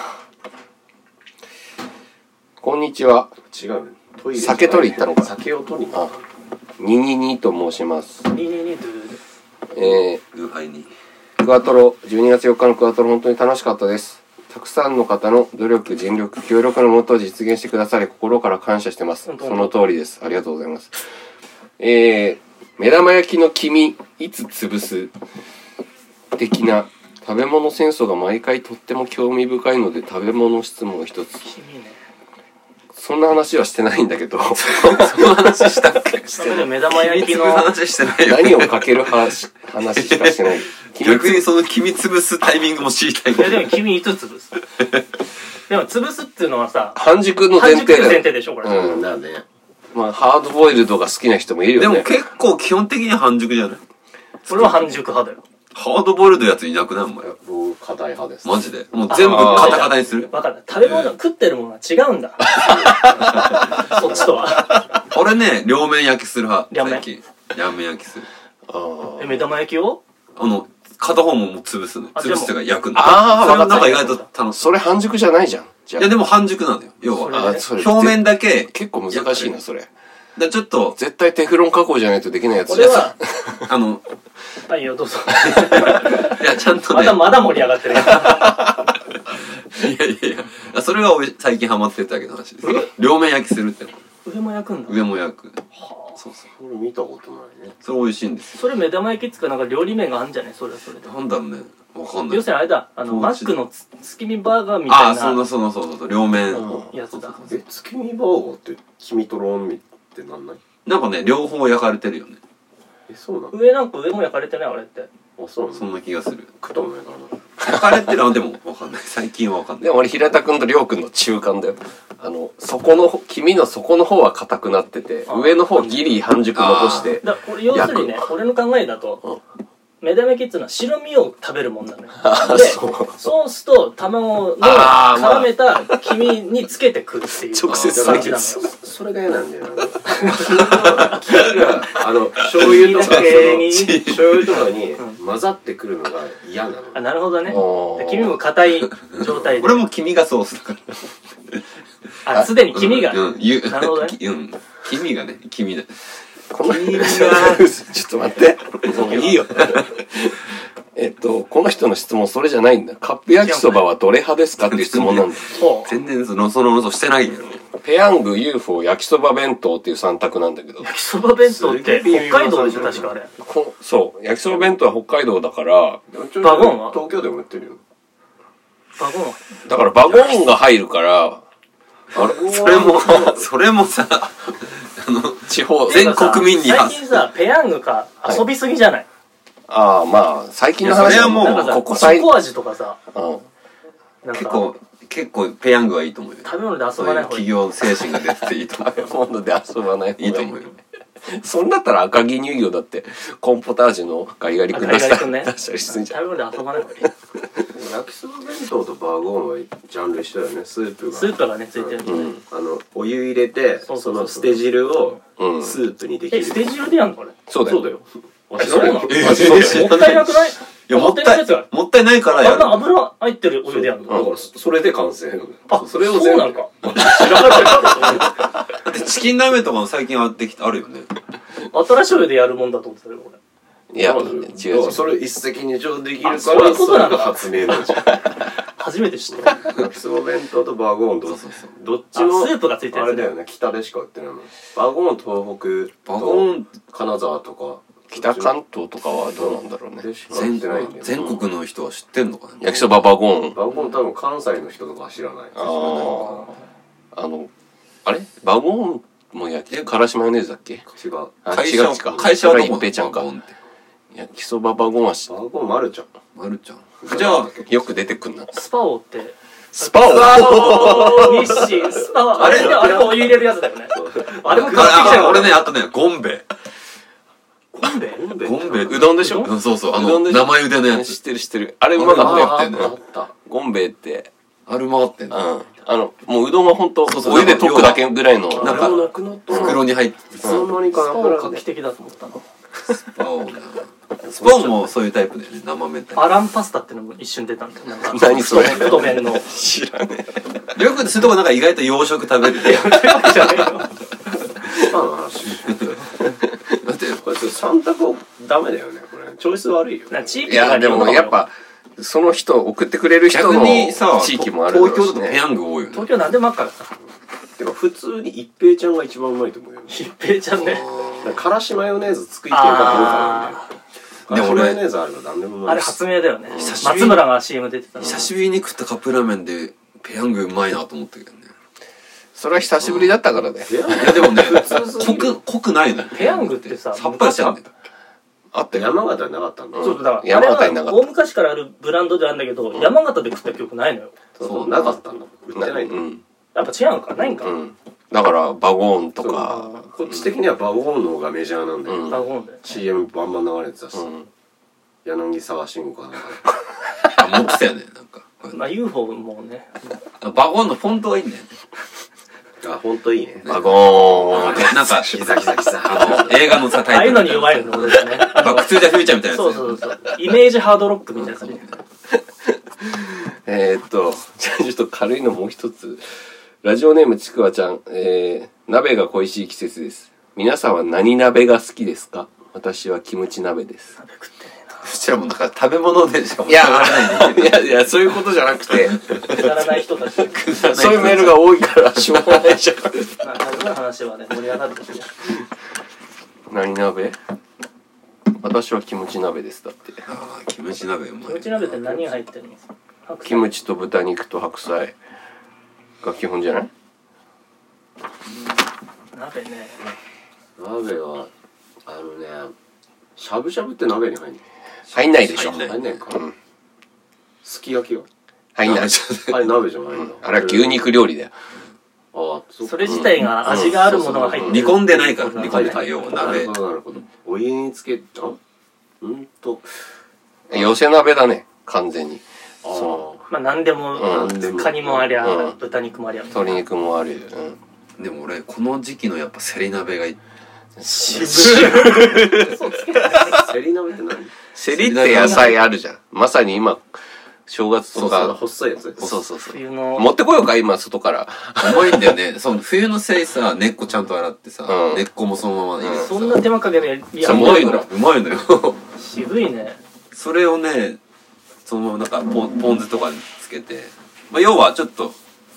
こんにちは。 違うね。トイレ酒取り行ったのかな酒を取りに行ったの。 にににと申します。 にににというえグーハイに。 ー、クワトロじゅうにがつよっかのクワトロ本当に楽しかったです。たくさんの方の努力、尽力、協力のもと実現してくださり心から感謝してます。 本当その通りです。ありがとうございます。えー、目玉焼きの黄身いつ潰す的な食べ物戦争が毎回とっても興味深いので食べ物質問一つ。 君ねそんな話はしてないんだけどその話したっけ？ それで目玉焼きの話してないよ。 何をかける話話しかしてない。 逆にその黄身潰すタイミングも知りたいいやでも君いつ潰すでも潰すっていうのはさ半熟の前半熟前提だよ。 提でしょこれ、 うんだね。 まあハードボイルドが好きな人もいるよね。 でも結構基本的に半熟じゃない？ 俺は半熟派だよハードボイルドやついなくないお前。 僕課題派です。 マジでもう全部カタカタにする。 分かった食べ物、食ってるものは違うんだそっちとは俺ね両面焼きする派。 両面最近両面焼きする。 あえ目玉焼きをあの片方ももう潰すの。 あ潰すっていうか焼くの。 あーそれわかったなんか意外と楽しい。 それ半熟じゃないじゃん。じゃあいやでも半熟なのよ。要それはねそれ表面だけ結構難しいなそれ。 でちょっと絶対テフロン加工じゃないとできないやつじゃん。 俺はあのはいよどうぞいやちゃんとね。 まだまだ盛り上がってるいやいやいや、それが俺最近ハマってただけの話です。両面焼きするっての。 上も焼くんだ上も焼く。そうそう。 これ見たことないね。 それ美味しいんですよ。 それ目玉焼きっつうかなんか料理名があるんじゃないそれはそれでなんだろうね。わかんない要す。るにあれだあの当時マックのつ月見バーガーみああ、 たいなそうだそうだそうだそう。両面。 やつだえ、月見バーガーって黄身とろんみってなんない？ なんかね、両方焼かれてるよね。 え、そうなの？ 上なんか上も焼かれてないあれってあ、そうなの？ そんな気がする。 食ったことないかな。 焼かれてるのはでもわかんない。最近はわかんない。 でも俺平田くんとりょうくんの中間だよ。あの底の黄身の底の方は硬くなってて、 あー上の方ギリ半熟残して。 だこれ要するにね俺の考えだと目玉焼きっていうのは白身を食べるもんなのよあでそうソースと卵のあーまあ絡めた黄身につけて食うっていう直接感じなのよそれが嫌なんだよな。黄身があの醤油とかその黄身だけに醤油とかに混ざってくるのが嫌なの。 あなるほどねおー黄身も硬い状態で俺も黄身がソースだから。 あすでに黄身がうん、ゆなるほどねうん。黄身がね、黄身だ。 このちょっと待って。もういいよ。えっと、この人の質問それじゃないんだ。カップ焼きそばはどれ派ですかっていう質問なんだ。 ほう全然その、その、そしてないんだよね。 ペヤング ユーフォー 焼きそば弁当っていうさん択なんだけど、 焼きそば弁当って北海道でしょ確かあれ。 こそう焼きそば弁当は北海道だからバゴンは東京でも売ってるよ。 バゴンはだからバゴンが入るからあれそれもそれもさあの地方全国民に最近さペヤングか遊びすぎじゃない、 ああまあ最近の話はもうなんかさここ最チョコ味とかさ、 うんなんか結構結構ペヤングはいいと思うよ。 食べ物で遊ばない方がいい。 企業精神が出てていいと思う。 食べ物で遊ばない方がいいと思うよ。 そんだったら赤城乳業だってコーンポタージュのガリガリ君出したり、 ね、 出したりするんじゃん。 食べ物で遊ばない方がいい。 焼きそば弁当とバーゴンはジャンル一緒だよね。スープがスープがねついてる、 うん、 あのお湯入れてそうそうそうそうその捨て汁をうんスープにできる。 え捨て汁でやんのこれ。 そうだよ。 そうだよ。 えそうなの？ えマジでもったいなくない？ いやもったいもったいないからやる。 あんな油入ってるお湯でやるの？ だからそれで完成。 あそれをそうなのか。 知らなかった。 だってチキンラーメンとかも最近あってきてあるよね。 新しいお湯でやるもんだと思ってたよ俺。 いや、 違違う違う。 それ一石二鳥できるから、 そういうことなんだそれが発明なんじゃん。 初めて知った。 焼きそば弁当とバーゴンどそうそうそうどっちもあスープがついてるやつねあれだよね。北でしか売ってないの。バーゴン東北バゴンと金沢とか北関東とかはどうなんだろうね。 でしか売ってないんだよ。 全国の人は知ってんのかな。 焼きそばバゴン。 バーゴン多分関西の人とかは知らない。 ああ。あの、あれバゴンも焼き、からしマヨネーズだっけ？ 違う。 あ、 会社違う違う。 会社はどこそれ一平ちゃんかバゴンって。 焼きそばバゴンはしバーゴンマルちゃん。 まるちゃん。じゃあよく出てくんな。 スパオってスパオ日清スパオあれあれもお湯入れるやつだよね。あれもあ買ってきたよあ俺ねあとねゴンベ。 ゴンベゴンベゴンベうどんでしょ？ うんそうそうあうどんでしょの生茹でのやつ。 知ってる知ってる。あれうまかったよ。 あれうまかったよねあった。 ゴンベイって、 ある回ってんうん。 の。 あの、もううどんはほんと、 そうそうお湯で溶くだけぐらいの、 なんかあれもなくなった。 袋に入っていつの間にスかなくなるパオ画期的だと思ったの。 スパオな。スパオもそういうタイプだよね生麺タイアランパスタってのも一瞬出たんだよ。なんか何それ太麺の。 知らねプ。よくそういうとこなんか意外と洋食食べる。 じゃねえよ。 スパの話。 だってこれ三択ダメだよね。これチョイス悪いよ。 な地え。いや、でもやっぱ、その人、送ってくれる人逆のにさ地域もあるだろうし東京だとペね。 ヤング多いよね。 東京なんでもあっからさ。 てか普通に一平ちゃんが一番うまいと思うよね。 一平ちゃんね。 なんかからしマヨネーズ作りてるかどうかあなんだよね。からしマヨネーズあるの何でもうあ。あれまいし。 発明だよね。 久しぶり松村が シーエム 出てたの。 久しぶりに食ったカップラーメンでペヤングうまいなと思ったけどね。 それは久しぶりだったからね。 いやいやでもね普通すぎる濃く濃くないのよ。 ペヤングってささっぱりしてるんだよ。 あったよ。 山形になかったんだ。 そうだから、 山形になかったあれは大昔からあるブランドであるんだけど、山形で食った記憶ないのよ。 そうそうなかったんだ。売ってないんだ。 うん。 やっぱ違うのかないんか、 うん。だから、バゴーンとそうか、 こっち的にはバゴーンの方がメジャーなんだよ。 うんバゴンだよね。 シーエム バンバン流れてたし、 うん。 柳沢慎吾かなんかあ持ってたよねなんか。 まあ ユーフォー もね。 バゴンのフォントがいいんだよね。 で。あ、ほんといいね。 バゴーン。 なんかギザギザギザ。 あの映画のさああいうタイトル。 のに弱いの俺ですね。 バックトゥーザフューチャーみたいなやつ。 そうそうそう。イメージハードロックみたいなやつね。 えーっと、じゃあちょっと軽いのもう一つ。ラジオネームちくわちゃん、えー、鍋が恋しい季節です。皆さんは何鍋が好きですか？私はキムチ鍋です。 食ってねそしたらもうなんか食べ物でしかもいや、いやいや、そういうことじゃなくて、 えな。くだらない人たち。 そういうメールが多いからしょうがないじゃん。 まあ、食べ物の話はね、盛り上がる時ね。 何鍋？私はキムチ鍋です。だって。 ああキムチ鍋うまい。 キムチ鍋って何が入ってるの？白菜キムチと豚肉と白菜が基本じゃない？ 鍋ね。 鍋は、あのね、しゃぶしゃぶって鍋に入んの？ 入んないでしょ。 入んない入んないか。 うん。 すき焼きは？ 入んない。 あれ鍋じゃないんだ。 あれは牛肉料理だよ。 ああ、そっかそれ自体が味があるものが入ってる。 煮込んでないから煮込んでなないよな鍋るほどなるほど。お湯につけたうんと。 寄せ鍋だね、完全に。 そまあ何でも、 うんカニもありゃ、 うん豚肉もありゃ。 鶏肉もある。うん。 でも俺この時期のやっぱセリ鍋がいい。 渋い。 セリ鍋って何？ セリって野菜あるじゃん。まさに今、正月とそうそう、 か。 細いやつ。 そうそうそう。 冬の持ってこようか、今、外から。 うまいんだよね。その冬のセリさ根っこちゃんと洗ってさ、 うん根っこもそのまま入れてさそんな手間かけていやそううまいのようまいのよ。 渋いね。 それをねそのままなんかポンポン酢とかにつけて、まあ、要はちょっと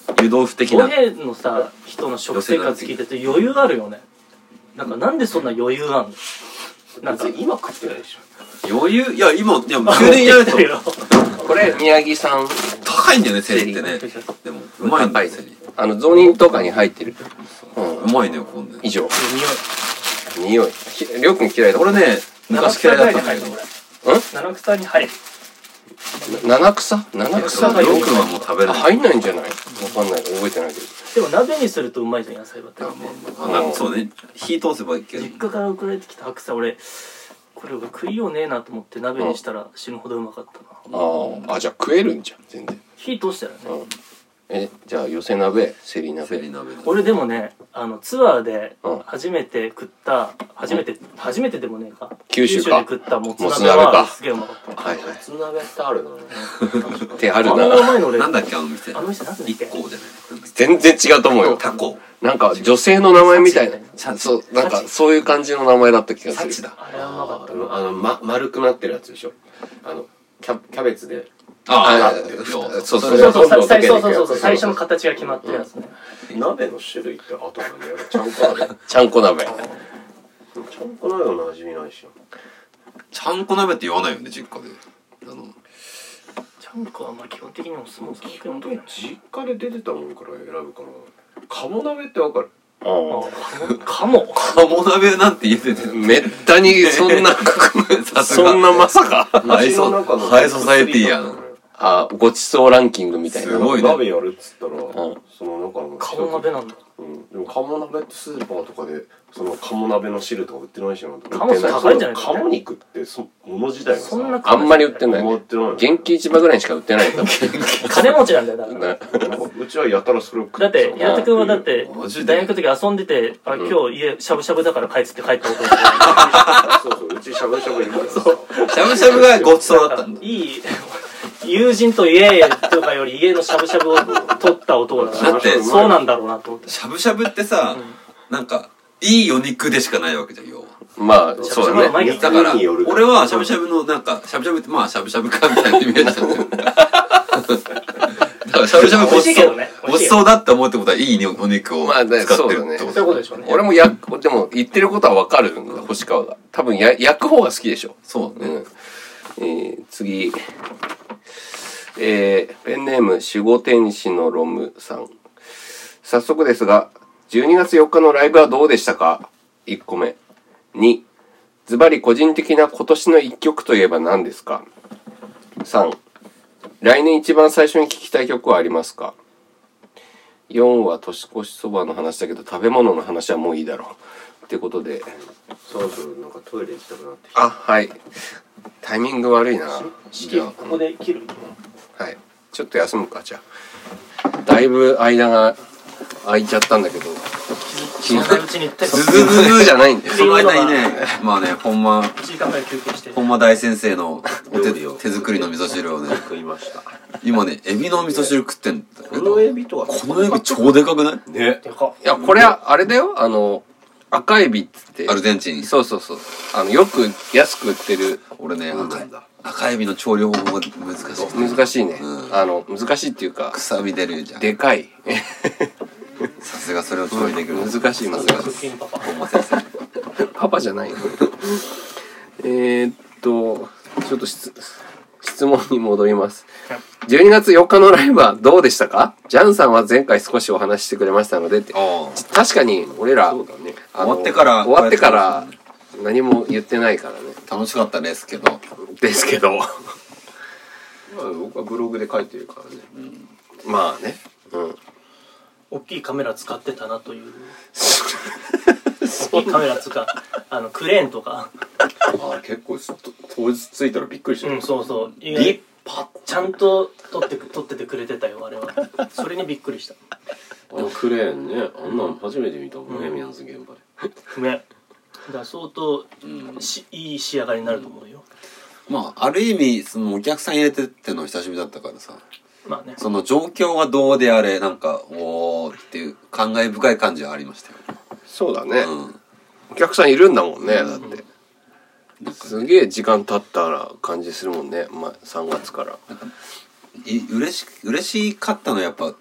湯豆腐的な五平のさ人の食生活聞いてて余裕あるよね。なんかなんでそんな余裕あんの。なんか今食ってないでしょ。余裕いや今いや充電やるとこれ宮城さん高いんだよねセリってね。でもうまいんだよセリ。 あの雑煮とかに入ってる。 うまいねこんな。 以上。匂い。匂い。りょうくん嫌いだ。 俺ね昔嫌いだったんだけど。 うん？七草に入る。 七草？七草がよくはもう食べれない。 入んないんじゃない？わかんない覚えてないけど。 でも鍋にするとうまいじゃん野菜ばって。 そうね火通せばいいけど。 実家から送られてきた白菜俺これ食いようねえなと思って鍋にしたら死ぬほどうまかったな。 ああじゃあ食えるんじゃん全然。 火通したらね。 えじゃあ寄せ鍋セリ鍋。 セリ鍋。 俺でもねあのツアーで初めて食った初めて初めてでもねえか九州かで食ったもつ鍋はすげえうまかった。 はいはい。 ょ。もつ鍋ってあるな。 ってあるあんなうな。 まいの俺なんだっけあの店。 あの店なんだっけ一個じゃない。 全然違うと思うよ。 タコ。 なんか女性の名前みたいな。 シャチそうなんかそういう感じの名前だった気がする。 サチだ。 あれはうまかったあのあのま丸くなってるやつでしょ。あのキャキャベツで。 ああそうそうそうそうそうそうそうそう最初の形が決まってるやつね。 鍋の種類ってあと何やる？ちゃんこ鍋。 ちゃんこ鍋。 ちゃんこ鍋の馴染みないし。 ちゃんこ鍋って言わないよね実家で。あのちゃんこはまあ基本的にお相撲さん食いもんときなん実家で出てたもんから選ぶから。鴨鍋ってわかる？ ああ。 かも鴨鍋なんて家で出てる。 めったにそんなそんなまさか。 ハイソハイソサエティやな。 あごちそうランキングみたいな。 すごいね。 鍋やるっつったら、 んその中の鴨鍋なんだ。 うん、でも鴨鍋ってスーパーとかでその鴨鍋の汁とか売ってないしな。 鴨高いんじゃない？ 鴨肉ってそもの自体がさそんなあんまり売ってない。 売ってない。 元気市場ぐらいにしか売ってないんだ。 金持ちなんだよだから。 なんかうちはやたらそれを食だって平田君はだってマジで大学の時遊んでてあ今日家しゃぶしゃぶだから帰っつって帰ったことそうそううちしゃぶしゃぶいるからさ。 しゃぶしゃぶがごちそうだったんだ。 いい友人と家とかより家のしゃぶしゃぶを取った男だからだってそうなんだろうなと思って。 しゃぶしゃぶってさ、なんかいいお肉でしかないわけじゃんよ。 まあそうだね。 だから俺はしゃぶしゃぶのなんかしゃぶしゃぶってまあしゃぶしゃぶかみたいなイメージなんだよ。だからしゃぶしゃぶごちそうごちそうだって思うってことはいいお肉を使ってるってこと。 そういうことでしょうね。 俺も焼くでも言ってることはわかるんだ星川が。多分や焼く方が好きでしょ。 そうね。 うんえー、次。えー、ペンネーム守護天使のロムさん。早速ですがじゅうにがつよっかのライブはどうでしたか。いっこめ。にズバリ個人的な今年のいっきょくといえば何ですか。さん来年一番最初に聴きたい曲はありますか。よんは年越しそばの話だけど食べ物の話はもういいだろうってことで、 そろそろなんかトイレ行きたくなってきた。 あはいタイミング悪いな。 じゃあここで切る。 はいちょっと休むか。じゃあだいぶ間が空いちゃったんだけど知らないうちに言ってズズズズじゃないんだよ。 その間にねまあねほんまいちじかんぐらい休憩して本間大先生のお手手作りの味噌汁をね食いました。 今ねエビの味噌汁食ってんだけこどのエビとはこのエビ超でかくないね。 でかっ。 いやこれはあれだよあの赤エビっつってアルゼンチンそうそうそうあのよく安く売ってる。 俺ね赤いんだ赤エビの調理方法が難しい難しいね、 うん、 あの難しいっていうか臭み出るじゃんでかいさすがそれを調理できる難しい難しいクッキングパパ。 本間先生パパじゃないよえーっとちょっと質質問に戻ります。じゅうにがつよっかのライブはどうでしたか。ジャンさんは前回少しお話ししてくれましたのでって確かに俺らそうだね。 終わってから終わってから何も言ってないからね。 楽しかったですけどですけどまあ僕はブログで書いてるからね。 うん、まあね、うん、 大きいカメラ使ってたなという大きいカメラ使うあのクレーンとかあ結構当日着いたらびっくりした。 うんそうそう意立外ちゃんと撮って撮っててくれてたよあれは。それにびっくりした。 あのクレーンねあんなの初めて見たボヘミアンズ現場で。 ねだから相当、うん、しいい仕上がりになると思うよ。 まあある意味そのお客さん入れてっての久しぶりだったからさまあねその状況がどうであれなんかおーっていう感慨深い感じはありましたよ。 そうだね、 うん、 お客さんいるんだもんね、うん、だって、 うん、 すげえ時間経ったら感じするもんね、まあ、さんがつからなんかいうれし嬉しかったのはやっぱ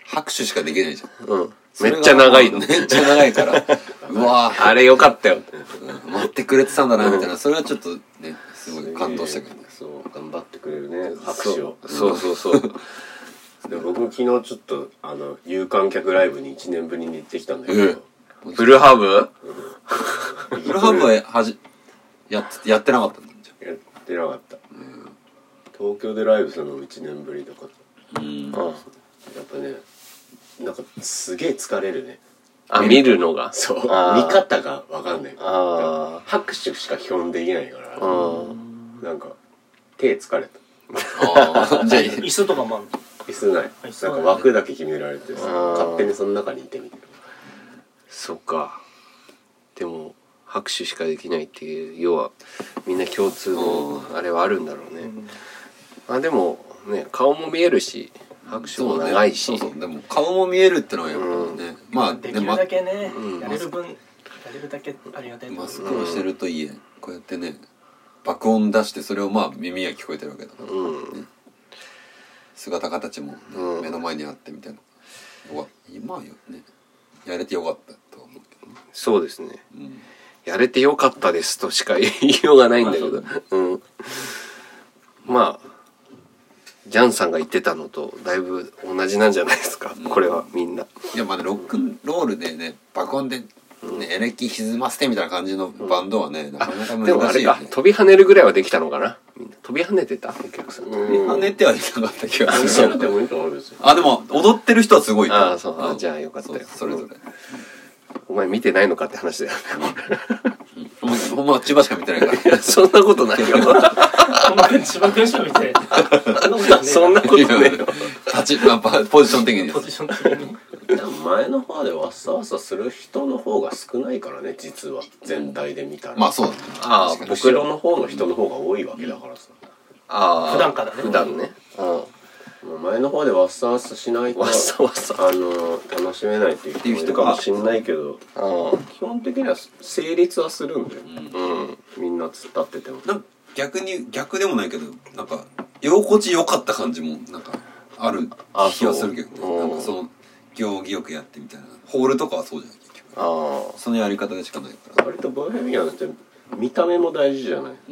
拍手しかできないじゃん。 うん。めっちゃ長いの。 めっちゃ長いから。うわあれよかったよ。 うん、待ってくれてたんだなみたいな、それはちょっとねすごい感動したけどね。 そう頑張ってくれるね拍手を。 そうそうそう。 で僕も昨日ちょっとあの有観客ライブにいちねんぶりに行ってきたんだけど、 うん、 フルハーブ？ フルハーブははじやってやってなかったんじゃん。やってなかった。うん、東京でライブするのもいちねんぶりとか。 うん。 やっぱね、なんかすげえ疲れるね。 あ、見るのが。 そう。見方がわかんない。あ拍手しか基本できないから。なんか手疲れた。 あじゃあ椅子とかもあるの？ 椅子ない。なんか枠だけ決められてさ、勝手にその中にいてみてる。 そっか。でも拍手しかできないっていう要はみんな共通のあれはあるんだろうね。あでもね顔も見えるし拍手も長いし。 そうそう。でも顔も見えるってのはやっぱね。まあできるだけねやれる分やれるだけありがたい。 マスクをしてるといえこうやってね。爆音出してそれをまあ耳が聞こえてるわけだから、うんね、姿形も、ねうん、目の前にあってみたいなのは今はよねやれてよかったと思うけどね。 そうですね、うん、やれてよかったですとしか言いようがないんだけど、うん、まあジャンさんが言ってたのとだいぶ同じなんじゃないですか、うん、これはみんな。 いやまだロックンロールでね爆音でね、エレキ歪ませてみたいな感じのバンドはね、うん、なかなか難しいよね。 でもあれか飛び跳ねるぐらいはできたのかな。みんな飛び跳ねてたお客さん。飛び跳ねてはいなかった気がする。 でもいいと思うんですよ。 あでも踊ってる人はすごい。 ああそうあじゃあよかったよ。 それぞれ。 お前見てないのかって話だよね。 ほんま千葉しか見てないから。 そんなことないよ。 お前千葉君しか見て。 そんなことねえよ。 立ちまあポジション的に。 ポジション的に。 前の方でわっさわさする人の方が少ないからね実は全体で見たら。 まあそうだね。 ああ後ろの方の人の方が多いわけだからさ。 ああ普段からね。 普段ね。 うん。前の方でわっさわさしないとわっさわさあの楽しめないっていう人もいるかもしんないけど、基本的には成立はするんだよ。うん。みんな突っ立ってても。 なんか逆に逆でもないけどなんか居心地良かった感じもなんかある気がするけどね。なんかその行儀よくやってみたいなホールとかはそうじゃない結局。ああそのやり方でしかないから。 割とボヘミアンって見た目も大事じゃない。 うん。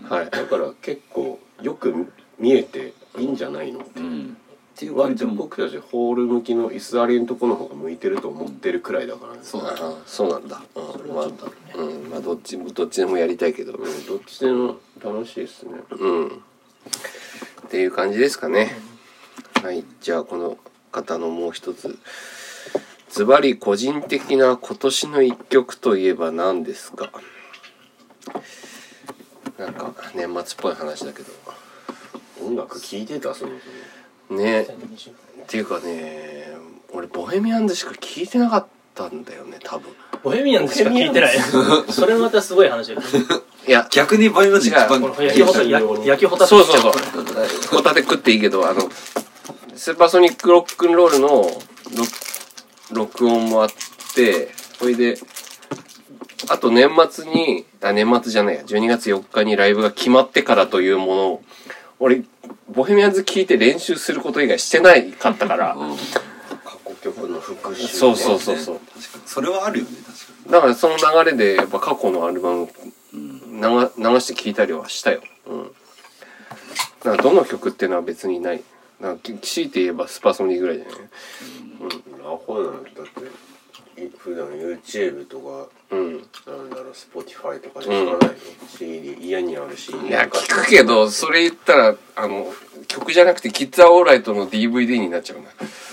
はい。 だから結構よく見えていいんじゃないのって。うん。っていう割と僕たちホール向きの椅子ありのとこの方が向いてると思ってるくらいだからね。 そうなんだ。そうなんだ。うん。まあ、うん、まあどっちもどっちでもやりたいけど、うん、 どっちでも楽しいですね。 うん。っていう感じですかね。はい。じゃあこの方のもう一つ。ズバリ個人的な今年の一曲といえば何ですか。なんか年末っぽい話だけど。 音楽聴いてたそもそも。ね。っていうかね、俺ボヘミアンズしか聴いてなかったんだよね多分。 ボヘミアンズしか聴いてない。それまたすごい話だよね。 いや逆にボヘミアンズ一番焼きホタ焼きホタテ。 そうそうそう。ホタテ食っていいけどあのスーパーソニックロックンロールの録音もあってそれであと年末にあ年末じゃないやじゅうにがつよっかにライブが決まってからというものを俺ボヘミアンズ聴いて練習すること以外してないかったから、うん、 過去曲の復習、ね、 そうそうそうそう、 確かにそれはあるよね確かに。 だからその流れでやっぱ過去のアルバム流流して聴いたりはしたよ、うん、だからどの曲っていうのは別にない。なんか強いて言えばスパソニーぐらいじゃない。 うん、アホなんだって普段 YouTube とか、うん、なんだろう Spotify とかで聞かないの、うん、シーディー 家にある シーディーいや聞くけどそれ言ったらあの曲じゃなくてキッズ・ア・オーライトの ディーブイディー になっちゃうな。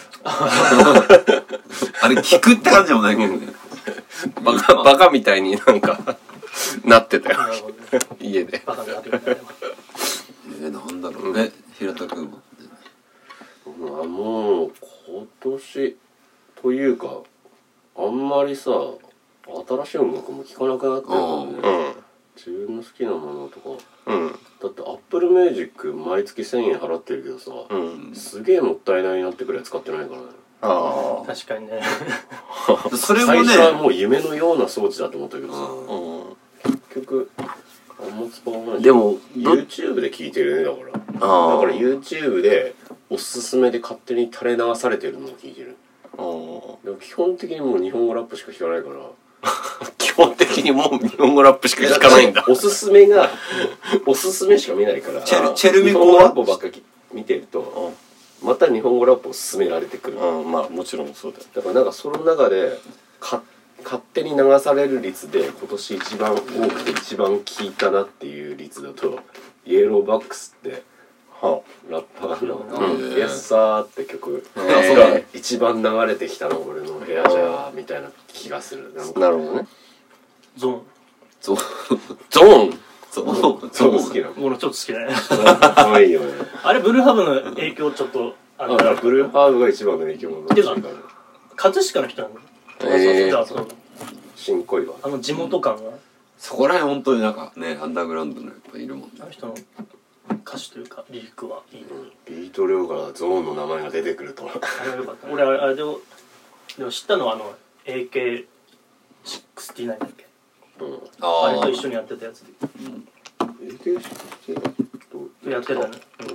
あれ聞くって感じでもないけどね。 バカバカみたいになんかなってたよ家で。バカなってたよ。 えなんだろうね、うん、平田君は。 まあもう今年というかあんまりさ新しい音楽も聴かなくなってるからね、うん、自分の好きなものとか、うん、だって Apple Music 毎月せんえん払ってるけどさ、うん、すげえもったいないなってくらい使ってないからね。 ああ確かにねそれもね最初はもう夢のような装置だと思ったけどさ、うん、結局あんま使わない。 でも YouTube で聴いてるねだから。あだから YouTube でおすすめで勝手に垂れ流されてるのを聞いてる。あでも基本的にもう日本語ラップしか聞かないから基本的にもう日本語ラップしか聞かないんだ。 おすすめがおすすめしか見ないからチェルチェルミコは日本語ラップばっかり見てると、うん、また日本語ラップを勧められてくる、 うん、まあもちろんそうだよ。 だからなんかその中でか勝手に流される率で今年一番多くて一番聴いたなっていう率だとイエローバックスってはあ、ラッパーの「イエスサー」って曲が一番流れてきたの俺の部屋じゃみたいな気がする。 なるほどね。 ゾーンゾーンゾーンゾーンゾーン好きなの。 俺ちょっと好きだねかわいいよね。 あれブルーハーブの影響ちょっとああだブルーハーブが一番の影響なの。 てか葛飾の人なの。 えー、 そう新恋はあの地元感がそこら辺本当になんかねアンダーグラウンドのやっぱいるもんね。 あの人の歌詞というかリリックはいいね。 ビート量からゾーンの名前が出てくるとあれはよかった。俺あれでもでも知ったのはあの エーケーろくじゅうきゅう だっけ、うん、ああれと一緒にやってたやつで、 うん、エーケーろくじゅうきゅうやってたね、うん、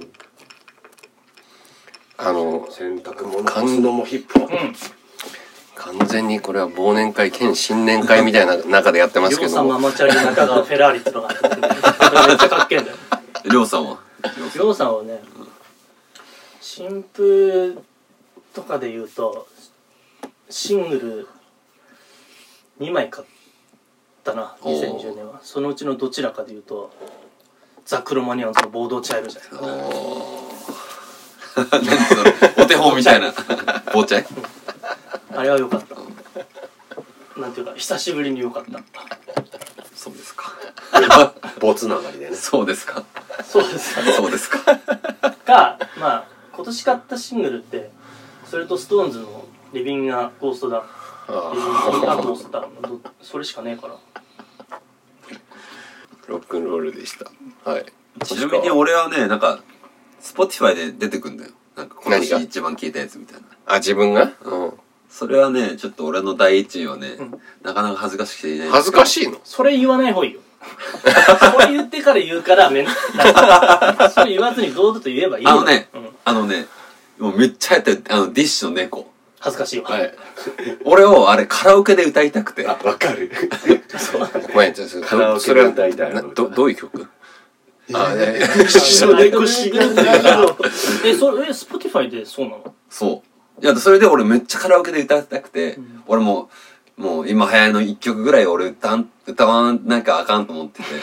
あの洗濯物干すのもヒップホップ、うん完全にこれは忘年会兼新年会みたいな中でやってますけどりょうさんママチャリ中川フェラーリってのがあってめっちゃかっけえんだよ。 りょうさんはりょうさんはね新婦とかで言うとシングルにまい買ったなにせんにじゅうねんは。そのうちのどちらかで言うとザ・クロマニアンズのボードチャイルじゃないかな。 何それお手本みたいなボーチャイあれは良かった。なんていうか久しぶりに良かった。 そうですか。 ボツながりでね。 そうですか。 そうですか。 そうですか。 かまあ今年買ったシングルってそれとストーンズのリビングがゴーストだ。リビングがゴーストだ。それしかねえから。 ロックンロールでした。はい。 ちなみに俺はねなんか Spotify で出てくんだよ。なんか今年一番聴いたやつみたいな。 あ自分が？ うん。それはねちょっと俺の第一位はね、うん、なかなか恥ずかしくていない。 恥ずかしいの？ それ言わない方がいいよ。それ言ってから言うからめんそれ言わずに堂々と言えばいいよ。 あのね、 うん、 あのねもうめっちゃ流行ってるあのディッシュの猫。 恥ずかしいわ。 はい。俺をあれカラオケで歌いたくて。 あわかる。 ごめん、カラオケで歌いたいの。どどういう曲？ あね。猫しがえそれえスポティファイでそうなの？ そう。いやそれで俺めっちゃカラオケで歌いたくて、うん、俺ももう今流行りの一曲ぐらい俺歌ん歌わなきゃあかんと思ってて。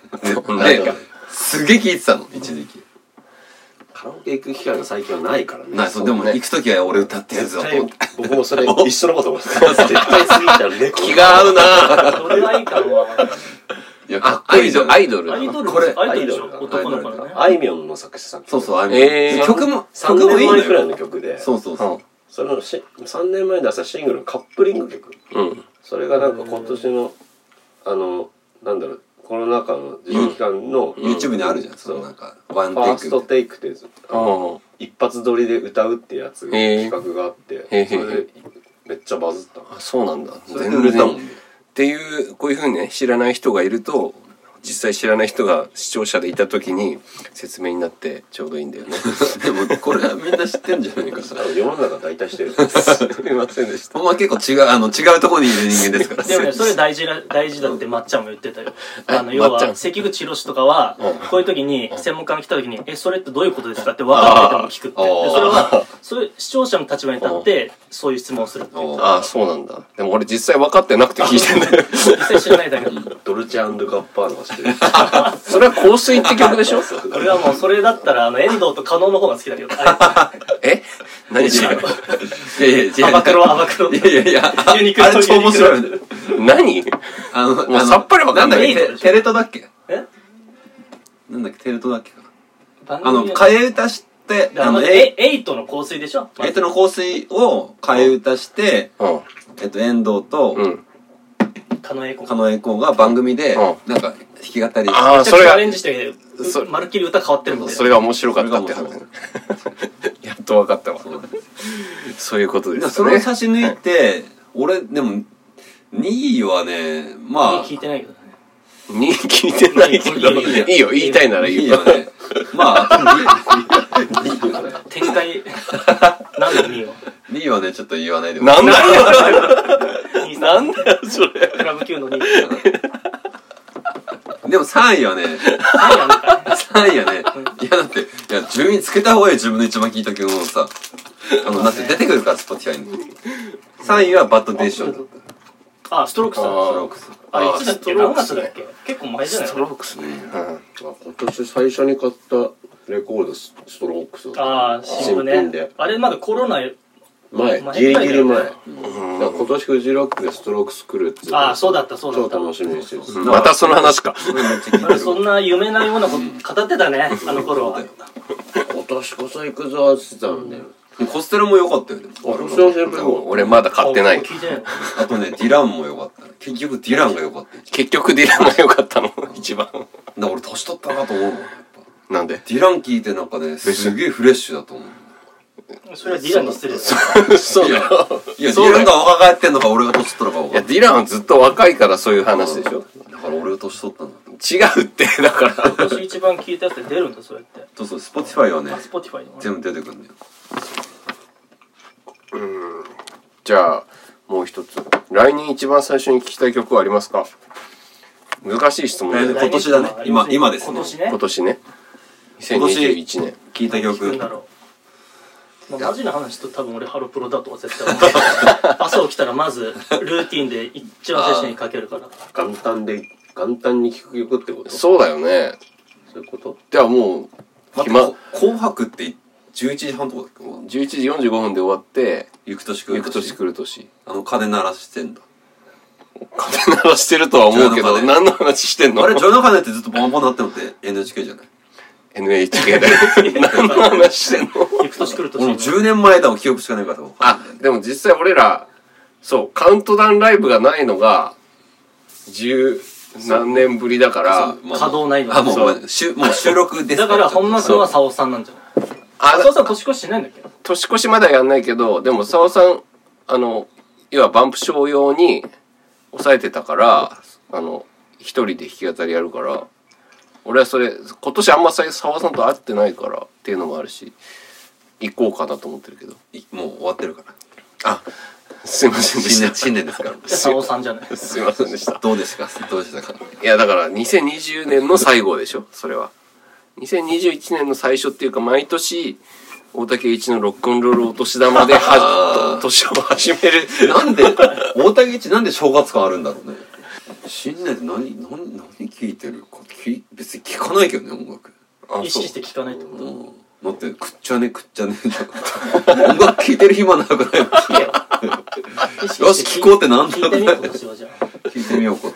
ですげえ聴いてたの一時期。 カラオケ行く機会が最近はないからね。 ないそうでも行くときは俺歌ってるぞ。 僕もそれ一緒のこと思ってた。絶対過ぎたら猫。 気が合うな。 どれがいいかは。 いやかっこいいじゃん。アイドル。 アイドル。 これアイドル。男の子のね。 あいみょんの作詞さん。 そうそうあいみょん。ええ曲も曲もいいのよ。くらいの曲で。 そうそうそう。 そのしさんねんまえに出したシングルのカップリング曲。うん。それがなんか今年のあのなんだろう。コロナ禍の自粛期間の、 うん、YouTube にあるじゃん、そのなんかワンテイクファーストテイクってやつ、一発撮りで歌うってやつ企画があって、それでめっちゃバズった。 あ、そうなんだ。 それで売れたもんね。 っていうこういう風にね知らない人がいると実際知らない人が視聴者でいた時に説明になってちょうどいいんだよね。 でもこれはみんな知ってんじゃないかな。 世の中大体知ってる。 すみませんでした。 お前結構違うあの違うところにいる人間ですから。 でもねそれ大事な大事だってまっちゃんも言ってたよ。あの要は関口宏とかはこういう時に専門家が来た時にえそれってどういうことですかって分かってても聞くって。でそれはそういう視聴者の立場に立ってそういう質問をするっていう。 ああそうなんだ。でも俺実際分かってなくて聞いてんだよ。 実際知らないだけど。 ドルチェ&ガッパーナは知ってる。 それは香水って曲でしょ？ 俺はもうそれだったらあの遠藤と加納の方が好きだけど。 え？何違う？ いやいやアバクロアバクロ。 いやいやいや。あユニクロあれ超面白い。 何？ あのもうさっぱりわかんない。 テレ東だっけ？ え？ なんだっけテレ東だっけか。 あの替え歌してあのエエイトの香水でしょ？ エイトの香水を替え歌してえっと遠藤と狩野英孝狩野英孝が番組でなんか弾き語りああそれアレンジしてまるっきり歌変わってるみたいな。 それが面白かったって話。やっと分かったわ。そういうことですね。 それを差し抜いて俺でもにいはねまあ聞いてないけどね。 に聞いてないけどいいよ言いたいなら言ういいよね。まあいいよね。 展開何のにをにはねちょっと言わないで。 なんだよになんだよそれ。 クラブ級のにでもさんいはね何やんかさんいはねいやだっていや順位つけた方がいいよ自分の一番聞いた曲をさあのだって出てくるから Spotify にさんいはバッドデーションだった。 あストロークスだあストロークス。 あれいつだっけ何月だっけ結構前じゃないストロークスね、うん、 あ今年最初に買ったレコードストロークス。 ああ新聞ね新品であれまだコロナ前前ギリギリ前。 うんだから今年フジロックでストロークス来るって。 ああそうだったそうだった超楽しみにしてる。 またその話か。 それめっちゃ聞いてる。 あれそんな夢なようなこと語ってたねあの頃は今年こそ行くぞって言ってたんだよ。 コステラも良かったよね。 あ、コステラ先輩も。 俺まだ買ってない。 聞いてないあとねディランも良かった。結局ディランが良かった。 結局ディランが良かったの一番。 だから俺年取ったなと思うもん。やっぱなんでディラン聞いてなんかねすげえフレッシュだと思う。 それはディランに失礼だそうだよ。 いやデそうだよィランが若返ってんのか俺が年取ったのか分いやかんない。 ディランはずっと若いからそういう話でしょ。 だから俺が年取ったんだ。 違うってだから今年一番聞いたやつで出るんだそうやってそうそう Spotify はねあ Spotify でもね全部出てくるんだよ。 じゃあもう一つ来年一番最初に聴きたい曲はありますか。難しい質問だね。 今年だね今今ですね今年ね今年ねにせんにじゅういちねん聞いた聞くん曲だろう、まあ、マジな話と多分俺ハロプロだとは絶対思う朝起きたらまずルーティンで一番最初にかけるから元旦で、元旦に聴く曲ってこと？ そうだよね。 そういうこと？ じゃあもう待って暇こ紅白ってじゅういちじはんとかだっけ。 じゅういちじよんじゅうごふんで終わって行く年来る行く年来る年あの鐘鳴らしてんだ。 鐘鳴らしてるとは思うけどジョイの鐘何の話してんの。 あれジョイの鐘ってずっとボンボン鳴ってるのって エヌエイチケー じゃない。 エヌエイチケー だよ何の話してんの。 行く年来る年俺もじゅうねんまえだもん記憶しかないから分かんないんだよね。 でも実際俺らそうカウントダウンライブがないのが十何年ぶりだからそうまあ稼働ないのあもうそうもうしゅもう収録ですだから本間君はそ沙尾さんなんじゃないあ沙尾さん年越ししないんだっけ年越しまではやんないけどでも澤さんあの要はバンプショー用に抑えてたからあの一人で弾き語りやるから俺はそれ今年あんま澤さんと会ってないからっていうのもあるし行こうかなと思ってるけどいもう終わってるからあすいませんでした新年新年ですからじゃあ沙尾さんじゃないすいませんでしたどうですかどうでしたか。 いやだからにせんにじゅうねんの最後でしょそれはにせんにじゅういちねんの最初っていうか毎年大竹一のロックンロールお年玉では年を始めるなんで大竹一なんで正月感あるんだろうね。新年って何何何聞いてるかき別に聞かないけどね音楽。 あそう意識して聞かないってことうんだってくっちゃねくっちゃね音楽聴いてる暇なくないいいよ意識してよし聞こうってなんだ聞いてみよう今年はじゃあ聞いてみようか。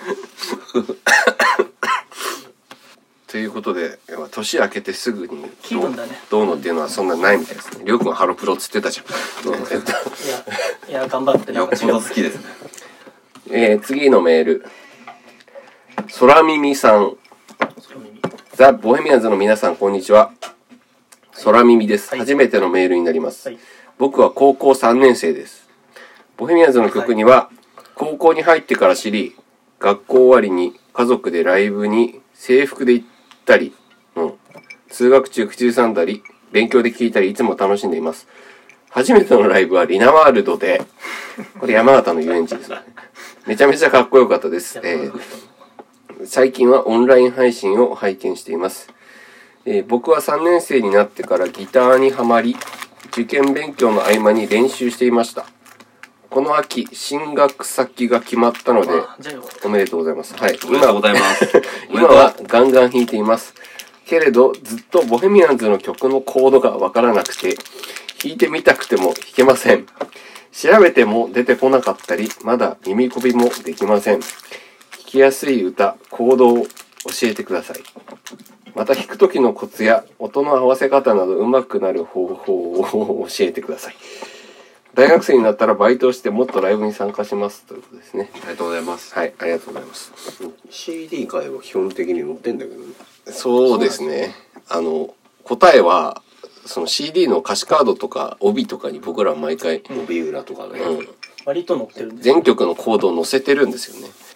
ということで年明けてすぐに気分だねどうのっていうのはそんなないみたいですね。りょうくんはハロプロっつってたじゃん、えっといやいや頑張ってよっぽなんか違うど好きですね。 えー、次のメール空耳さん空耳ザ・ボヘミアンズの皆さんこんにちは。空耳です、 はい初めてのメールになります、 はい僕は高校さんねん生です。ボヘミアンズの曲には高校に入ってから知り学校終わりに家族でライブに制服で行ったり、うん、通学中口ずさんだり勉強で聴いたりいつも楽しんでいます。初めてのライブはリナワールドでこれ山形の遊園地ですね。めちゃめちゃかっこよかったです、えー、最近はオンライン配信を拝見しています。えー、僕はさんねん生になってからギターにはまり受験勉強の合間に練習していました。この秋進学先が決まったのであじゃあよかったおめでとうございます。はい、 おめでとうございます今はガンガン弾いていますけれどずっとボヘミアンズの曲のコードがわからなくて弾いてみたくても弾けません。調べても出てこなかったりまだ耳コピもできません。弾きやすい歌コードを教えてください。また弾く時のコツや音の合わせ方など上手くなる方法を教えてください。大学生になったらバイトをしてもっとライブに参加しますということですね。 ありがとうございます。 はい、ありがとうございます。 シーディー 買えば基本的に載ってんだけどね。 そうですね。あの答えはその シーディー の歌詞カードとか帯とかに僕らは毎回、 帯裏とかね。 うん、 割と載ってるんです全曲のコードを載せてるんですよね。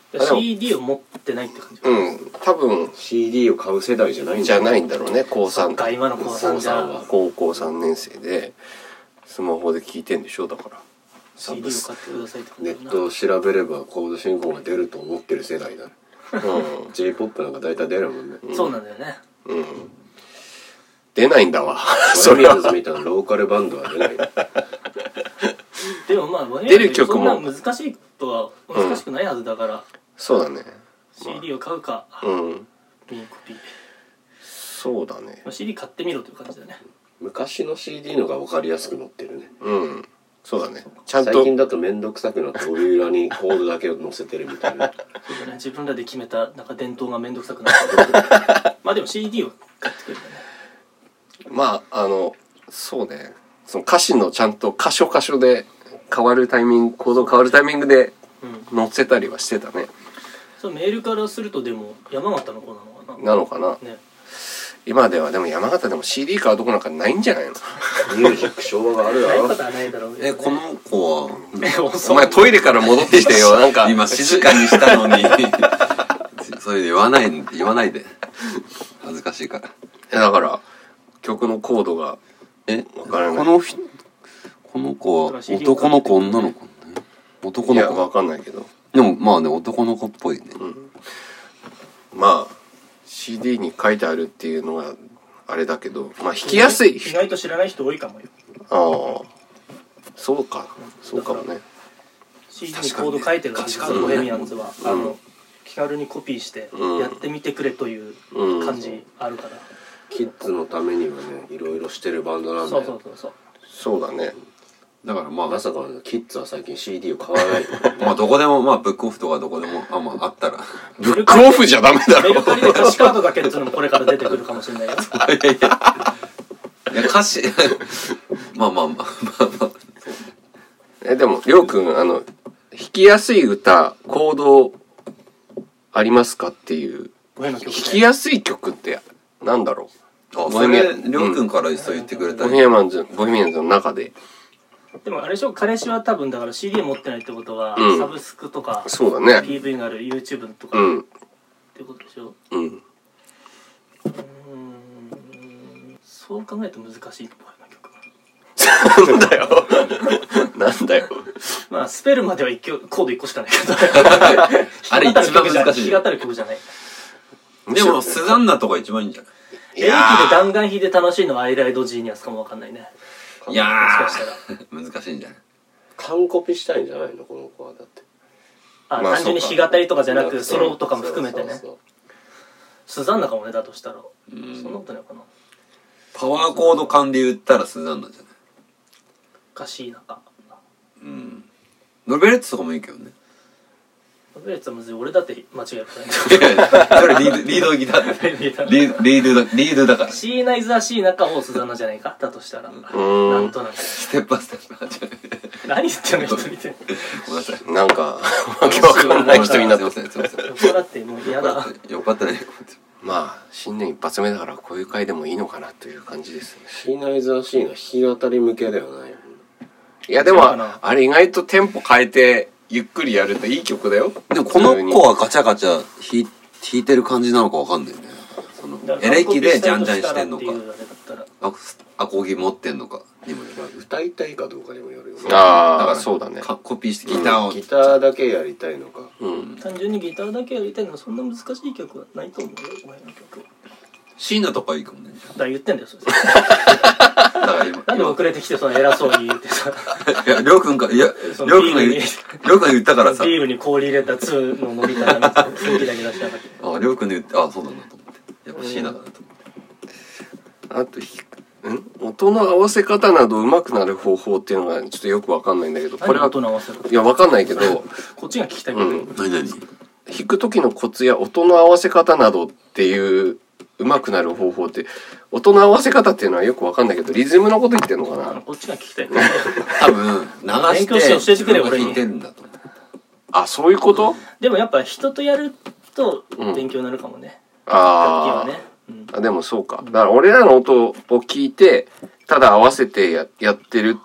シーディー を持ってないって感じか。 うん多分シーディー を買う世代じゃないんじゃないんだろうね。高さんか今の高さんじゃ高校さんねん生でスマホで聞いてんでしょ。だからシーディー を買ってくださいってことネだな。 ットを調べればコード進行が出ると思ってる世代だね。 うん J-ポップ なんか大体出るもんね。 そうなんだよね。 うん出ないんだわそれはみたいなローカルバンドは出ない。 でもまあ出る曲もそんな難しいとは難しくないはずだから、 そうだね。 シーディー を買うか、 うんミニコピー、 そうだね。 まあ、シーディー 買ってみろという感じだね。 昔の シーディー のが分かりやすく載ってるね。 うんそうだね。ちゃんと最近だと面倒くさくなって帯裏にコードだけを載せてるみたいな。 そうだね、自分らで決めたなんか伝統がめんどくさくなってまあでも シーディー を買ってくれるんだね。 まああのそうね。その歌詞のちゃんと箇所箇所で変わるタイミングコード変わるタイミングでうん、 載せたりはしてたね。 そうメールからするとでも山形の子なのかな。 なのかな。 ね、 今ではでも山形でも シーディー 買うとこなんかないんじゃないの。 ミュージック昭和があるだろ。 ないことはないだろうけど、ね、 えこの子はお前トイレから戻ってきてよ。なんか今静かにしたのにそういうの言わない言わないで恥ずかしいから。 えだから曲のコードがえわからない。 この人この子は男の子女の子ね。男いやわの子かんないけど。 でもまあね男の子っぽいね。 まあ シーディー に書いてあるっていうのがあれだけど、まあ弾きやすい。 意外と知らない人多いかもよ。 ああそうかそうかもね。 シーディー にコード書いてるわけですよ、ボヘミアンズは、あの気軽にコピーしてやってみてくれという感じあるから、 キッズのためにはね、いろいろしてるバンドなんだそうよ。 そうそうそう。 そうだね。 だからまあまさかキッズは最近 シーディー を買わないとかね。 まあどこでもまあブックオフとかどこでもあまああったらブックオフじゃダメだろ。 メルカリで歌詞カードだけっていうのもこれから出てくるかもしれないよ。 いやいやいや歌詞まあまあまあまあまあえでもりょうくんあの弾きやすい歌コードありますかっていう。 ボヘの曲弾きやすい曲ってなんだろあボヘミアそれりょうくんからそう言ってくれう。 たボヘミアンズボヘミアンズの中で。 でもあれでしょ、彼氏は多分だから シーディー 持ってないってことは、 うんサブスクとかそうだね。 ピーブイ がある YouTube とか、 うんってことでしょ。 うん。 うーん、そう考えると難しいボヘの曲。 なんだよ。なんだよ。 まあスペルまでは一曲コードいっこしかないけどあれ一番難しい弾き語る曲じゃない。 でもスザンナとか一番いいんじゃないエレキで弾丸弾いて楽しいのはアイライドジーニアスかもわかんないね。 いやもしかしたらー難しいんじゃない完コピしたいんじゃないのこの子は。だってあ、 まあ単純に弾き語りとかじゃなくソロとかも含めてね。 そうそうスザンナかもね、だとしたら、 んそんなことないかな。 パワーコード感で言ったらスザンナじゃないかしいなか。 うんノベレッツとかもいいけどねノベレッツはむずい。俺だって間違えてない。 いやいやそれリードリードギターでリードリードリードだリードだからスシーナイズはシーナかをスザンナじゃないかだとしたら、 んなんとなく。 テップはステップは違う何言ってんの一人で。 ごめんなさいなんかわけわかんない人になって。 すいませんすいません酔っ払ってもう嫌だ。 よかったねまあ新年一発目だからこういう回でもいいのかなという感じですね。 シーナイザー C の弾き語り向けではないよ。 いやでもそうかなあれ意外とテンポ変えてゆっくりやるといい曲だよ。 でもこの子はガチャガチャ弾い弾いてる感じなのかわかんないよねそのだからエレキでジャンジャンしてんのか完コピしたいとしたらっていうあれだったらアコギ持ってんのかにもよるまあ歌いたいかどうかにもよるよね。 ああだからそうだね。 かコピーしてギターを、 ギターだけやりたいのか。 うん。 単純にギターだけやりたいのはそんな難しい曲はないと思うよ、お前の曲は。 シーナとかいいかもねだから言ってんだよ、それ。 だから今なんで遅れてきてその偉そうに言ってさ、 いやりょうくんがいやりょそうのくんが言うビールにりょうくんが言ったからさビールに氷入れたツーの飲み方みたいな雰囲気だけ出しやがって。 ありょうくんで言ってあそうだなと思ってやっぱシーナだなと思ってあとひん音の合わせ方など上手くなる方法っていうのがちょっとよくわかんないんだけど、これはこれ音の合わせ方。 いやわかんないけどこっちが聞きたいけど、 うん何何弾く時のコツや音の合わせ方などっていう上手くなる方法って音の合わせ方っていうのはよくわかんないけどリズムのこと言ってんのかな。 こっちが聞きたいけど。 多分流して勉強して教えてくれよ自分が弾いてるんだと思うあそういうこと。 でもやっぱ人とやると勉強になるかもね。楽器あはね。うんあでもそうか。だから俺らの音を聞いてただ合わせてややってるっ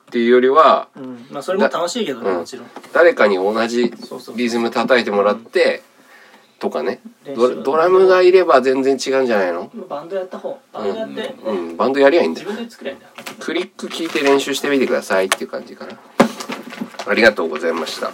っていうよりは、 うん、まあそれも楽しいけどね、 うん、 もちろん誰かに同じリズム叩いてもらって、うん、とかね、ド, ドラムがいれば全然違うんじゃないの？ バンドやった方バンドやって、 うんうん、バンドやりゃいいんだよ。 自分で作りゃいいんだよ。 クリック聞いて練習してみてくださいっていう感じかな。ありがとうございました。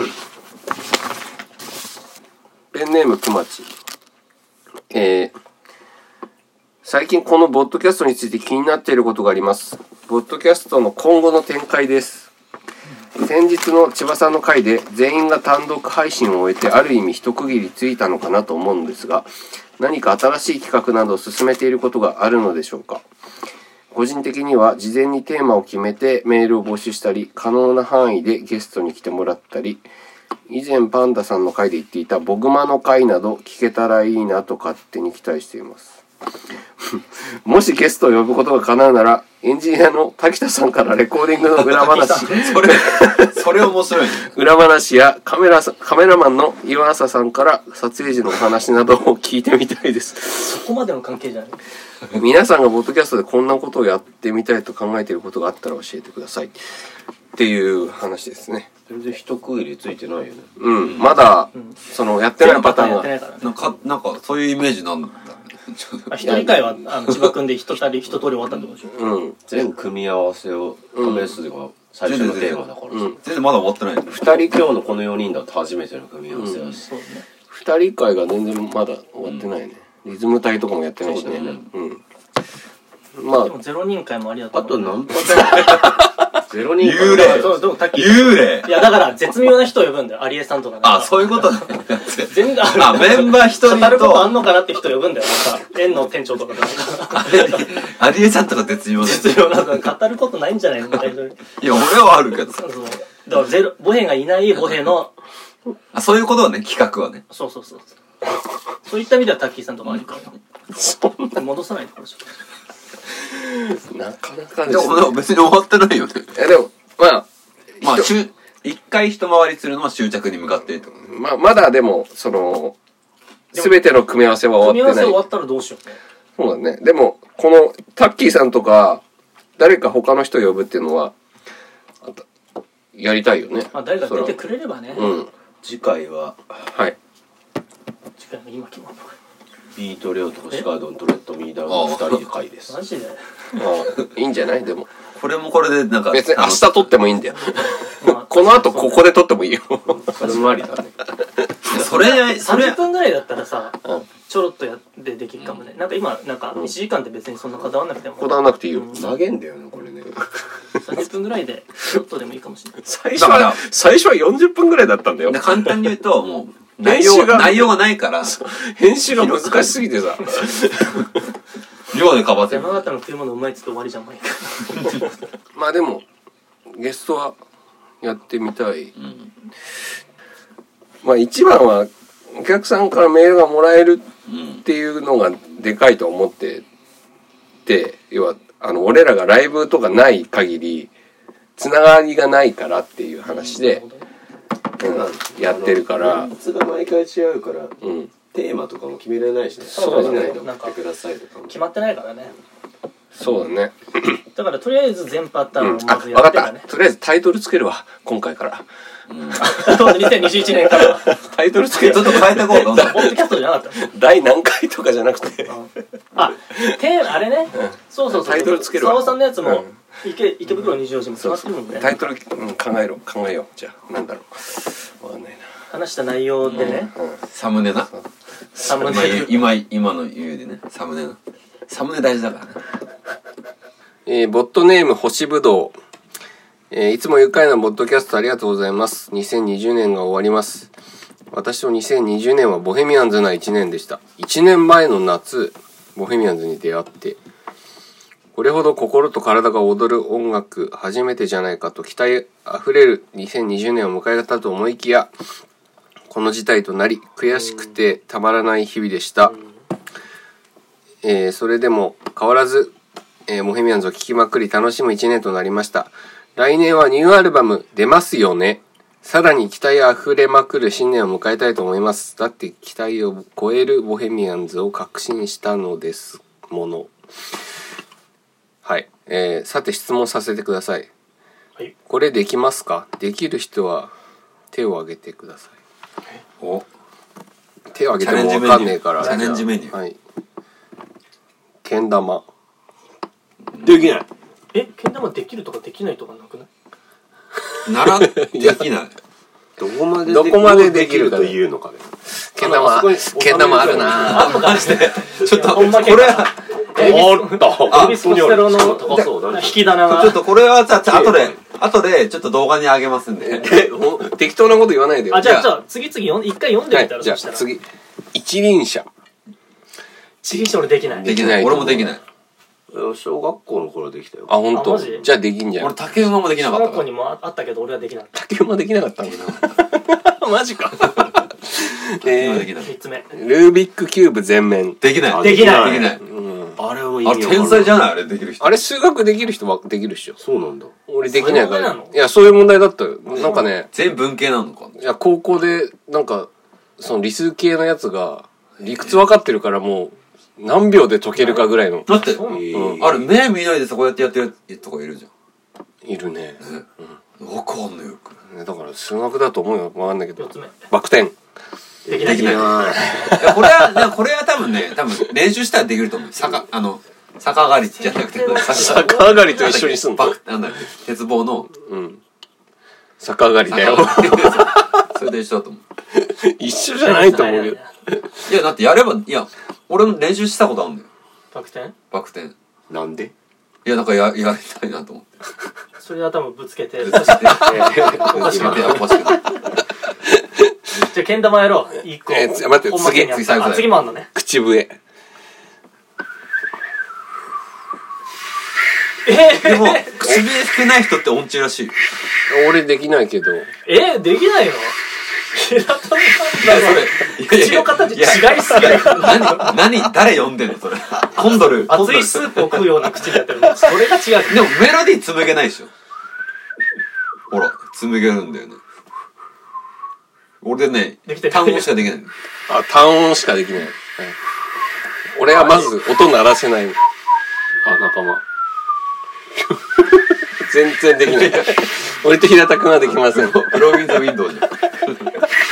ペンネームくまち、えー、最近このボッドキャストについて気になっていることがあります。ボッドキャストの今後の展開です。先日の千葉さんの回で全員が単独配信を終えてある意味一区切りついたのかなと思うんですが、何か新しい企画などを進めていることがあるのでしょうか。個人的には事前にテーマを決めてメールを募集したり、可能な範囲でゲストに来てもらったり、以前パンダさんの回で言っていたボグマの回など聞けたらいいなと勝手に期待していますもしゲストを呼ぶことが叶うなら、エンジニアの滝田さんからレコーディングの裏話それそれ面白いね。 裏話やカメラカメラマンの岩浅さんから撮影時のお話などを聞いてみたいですそこまでの関係じゃない皆さんがポッドキャストでこんなことをやってみたいと考えていることがあったら教えてくださいっていう話ですね。 全然一区切りついてないよね。 うん、まだ、うん、そのやってないパターンがなんかなんかそういうイメージなんだ。 一人会はあの千葉君で一人一通り終わったってことでしょ。 うん。全組み合わせを試すのが最初のテーマだから。 うん、全然まだ終わってない。 二人今日のこのよにんだと初めての組み合わせだし。 そうね。 二人会が全然まだ終わってないね。うん、リズム隊とかもやってないしね。うん。 まあでもゼロ人会もありだと思う。あと何パターンゼロ人会幽霊そうでも滝幽霊いやだから絶妙な人を呼ぶんだよ。有江さんとかね。 あ、そういうことね。 全然あメンバー一人と語ることあんのかなって人呼ぶんだよ。なんか園の店長とかで有江さんとか絶妙絶妙な語ることないんじゃないのみたいな。いや俺はあるけど。 そうそうだからゼロボヘがいないボヘのあそういうことはね企画はね。 そうそうそうそういった意味ではタッキーさんとかあるからそんな戻さないでください。 なかなかですね。でも別に終わってないよね。 えでもまあまあ一回一回りするのは終着に向かってってこと。 まあまだでもその全ての組み合わせは終わってない。 組み合わせ終わったらどうしようね。 そうだね。でもこのタッキーさんとか誰か他の人呼ぶっていうのはやりたいよね。 まあ誰か出てくれればね。 うん。 次回ははい。 次回も今決まるのか。 ビートレオと星川ドントレッドミーダウンのふたりで回です。 マジで。 あいいんじゃないでも。 これもこれでなんか別に明日撮ってもいいんだよ。この後ここで撮ってもいいよ。 それもありだね。 それさんじゅっぷんぐらいだったらさ、ちょろっとやってできるかもね。なんか今なんかいちじかんって別にそんなこだわんなくても。 こだわんなくていいよ。 投げんだよねこれね。 さんじゅっぷんぐらいでちょっとでもいいかもしれない。 最初は最初はよんじゅっぷんぐらいだったんだよ。 簡単に言うともう。内容が内容がないから編集が難しすぎてさ量でかばってる。 山形の食い物うまいっつって終わりじゃん毎回。 まあでもゲストはやってみたい、うん、まあ一番はお客さんからメールがもらえるっていうのがでかいと思ってて、要はあの俺らがライブとかない限りつながりがないからっていう話で、うん、やってるから。 メンツが毎回違うから、うん、テーマとかも決めれないしね。 そうだね。 送ってくださいとか決まってないからね。 そうだね。 だからとりあえず全パターンをまずやってからね。うん、あ、分かった。とりあえずタイトルつけるわ今回から。 うん、にせんにじゅういちねんからタイトルつける。 ちょっと変えてこう。どんどんポッドキャストじゃなかった。 第何回とかじゃなくて。 あ、テーマあれね。そうそうそう。 タイトルつけるわ。 沢尾さんのやつも。池, 池袋二条市も決まってるもんね。 タイトル、うん、考えろ考えよう。じゃあなんだろうわかんないな。 話した内容でね、 うんうん、サムネなサムネ今今の言うでねサムネなサムネ大事だからね。 えー、ボットネーム星ぶどう、えー、いつも愉快なボッドキャストありがとうございます。にせんにじゅうねんが終わります。私とにせんにじゅうねんはボヘミアンズないちねんでした。いちねんまえの夏ボヘミアンズに出会ってこれほど心と体が踊る音楽初めてじゃないかと期待あふれるにせんにじゅうねんを迎えたと思いきやこの事態となり悔しくてたまらない日々でした。えー、それでも変わらず、えー、ボヘミアンズを聴きまくり楽しむいちねんとなりました。来年はニューアルバム出ますよね。さらに期待あふれまくる新年を迎えたいと思います。だって期待を超えるボヘミアンズを確信したのですもの。はい、えー、さて質問させてください。 はい。 これできますか？できる人は手を挙げてください。 お手を挙げても分かんねえから。 チャレンジメニュー。 はい。けん玉。 できない。 え、けん玉できるとかできないとかなくない？ ならできない。 どこまでどこまでできるかというのかね。 けん玉、けん玉あるなあんのかして。 ちょっとほんまこれおっとエビスコステロの引き棚が。 ちょっとこれはさ、後で後でちょっと動画にあげますんで。 えほ適当なこと言わないでよ。 あ、じゃあじゃあ次々よん一回読んでみたら。 じゃあ次一輪車。 一輪車俺できない。 できない。俺もできない。 小学校の頃できたよ。 あ、本当。 あマジじゃあできんじゃん。 俺竹馬もできなかったから。 小学校にもあったけど俺はできなかった。 竹馬できなかったの？マジか。 竹馬できない。 三つ目。 ルービックキューブ全面。 できない。 できない。 できない。 あれも意あれ味わかんない。 天才じゃないあれできる人。 あれ数学できる人はできるっしょ。 そうなんだ。 俺できないから。 そういう問題なの？ いや、そういう問題だったよ。なんかね、 全文系なのか。 いや、高校で、なんか、その理数系のやつが、理屈分かってるからもう、何秒で解けるかぐらいの。 だって、 うんあれ目見ないでさこうやってやってるとかいるじゃん。 いるね。 わかんないよ。 だから数学だと思うよ。わかんないけど四。つ目。 バク転。 できない。 できない。いやこれはねこれは多分ね多分練習したらできると思う。坂あの坂上がりじゃなくて逆上がりと一緒にすんの？ バクなんだっけ鉄棒のうん。逆上がりだよ。 それで一緒だと思う。 一緒じゃないと思うよ。 いやだってやればいや俺も練習したことあるんだよ。 バク転？ バク転。いなんで？ やなんかややりたいなと思って。 それで頭ぶつけて。 ぶつけておかしくておかしくて。 じゃあけん玉やろう。一個。 えーつ待っておまけにあった次次あ次もあんのね。 口笛。 えでも口笛吹けない人って音痴らしい。 俺できないけど。 えー、できないの？平田さんだ口の形違いすぎる。 何何誰呼んでんのそれ。コンドル。 熱いスープを食うような口でやってるの。それが違う。 でもメロディー紡げないでしょ。ほら紡げるんだよね。俺ねできてる単語しかできない。 あ、単音しかできない。はい、俺はまず音鳴らせない。 あ、仲間。 全然できない。俺と平田くんはできません。 プロウィンズウィンドウじゃん。 風に吹かれてる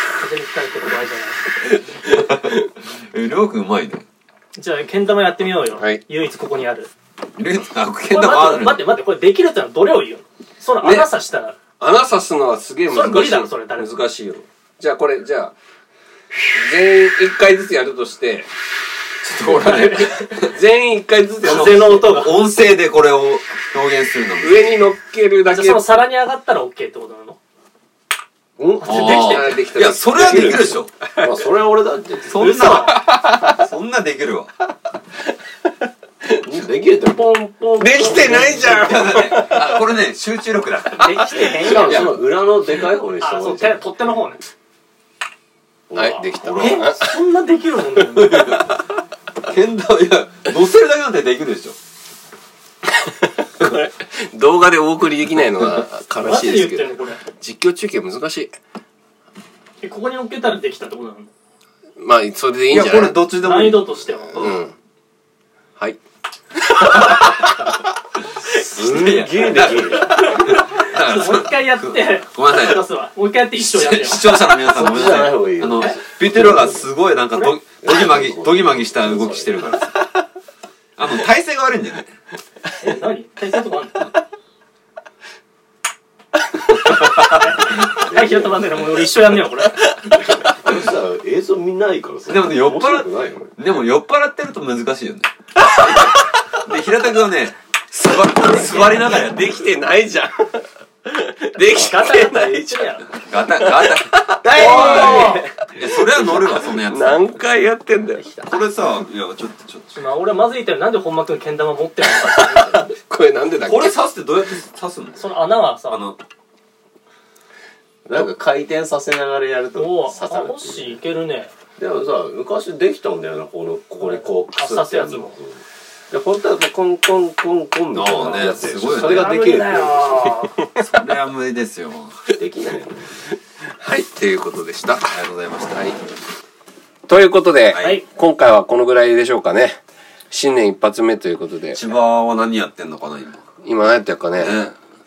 場合じゃない。 え、りょうくんうまいね。 じゃあけん玉やってみようよ。 はい唯一ここにある。 りゅうあ、 こけんれ玉ある。 待って待って待って、これできるってのはどれを言うの？その穴刺したら。 穴刺すのはすげえ難しい。 それ無理だろそれ誰難しいよ。じゃあこれ、じゃあ、全員一回ずつやるとして、 ちょっと俺ね、 全員一回ずつやると風の音が。 音声でこれを表現するのも。 上に乗っけるだけ。 じゃあその皿に上がったら OK ってことなの？ うんあーできてる。 いや、それはできるでしょ。 まあ、それは俺だって。 そんな、そんなできるわ。 できるってポンポン。 できてないじゃん。 あ、これね、集中力だ。 できてへんしかもやん。 その裏のでかい方にしたあ、そう、 方がいいじゃん。 手取っ手の方ね。 はい、できた。 え、そんなできるもんね。 けん玉、いや、乗せるだけなんてできるでしょ。 これ動画でお送りできないのが悲マしいですけどジで言ってんのこれ。 実況中継難しい。 え、ここに乗っけたらできたってことなの？ まあそれでいいいや、 んじゃない？ これどっちでも難易いい。 度としては。 うんはいすんげえできる。 もう一回やって、 ごめんなさい出すわ。もう一回やって一生やってよ。 視聴者の皆さんごめんなそっちじゃないさい。 方がいいよあの、ピュテロがすごいなんかど、どぎまぎ、どぎまぎした動きしてるから。あの、体勢が悪いんだよね。 え、何？体勢とかあんの？はい、平田バンデラもう俺一生やんねよ、これ。 さ、映像見ないからさ。 でもね酔っ払っ面白くないよね。 でも酔っ払ってると難しいよね。で、平田くんはね、座座りながらやってできてないじゃんできガタてガタないじゃん言ってるやん。 ガタ、ガタ。いや、それは乗るわ、そんなやつ。 何回やってんだよこれさ、いや、ちょっと、ちょっと。 まあ俺はまずい言ったらなんで本間くんけん玉持ってるのかってこれなんでだっけこれ刺すってどうやって刺すの？ その穴はさ、 あの、 なんか回転させながらやるとおお、 刺さるもっていう。 しいけるね。 でもさ、昔できたんだよな、この、ここにこう、 あ刺すやつもうんで、本当はコンコンコンコンみたいなやつあーねすごいよねそれができるってダメだよ。 それは無理ですよ。 できないよね。 はいということでしたありがとうございました。 はいということで、 はい今回はこのぐらいでしょうかね。新年一発目ということで千葉は何やってんのかな、今。 今何やってるかね、 ね。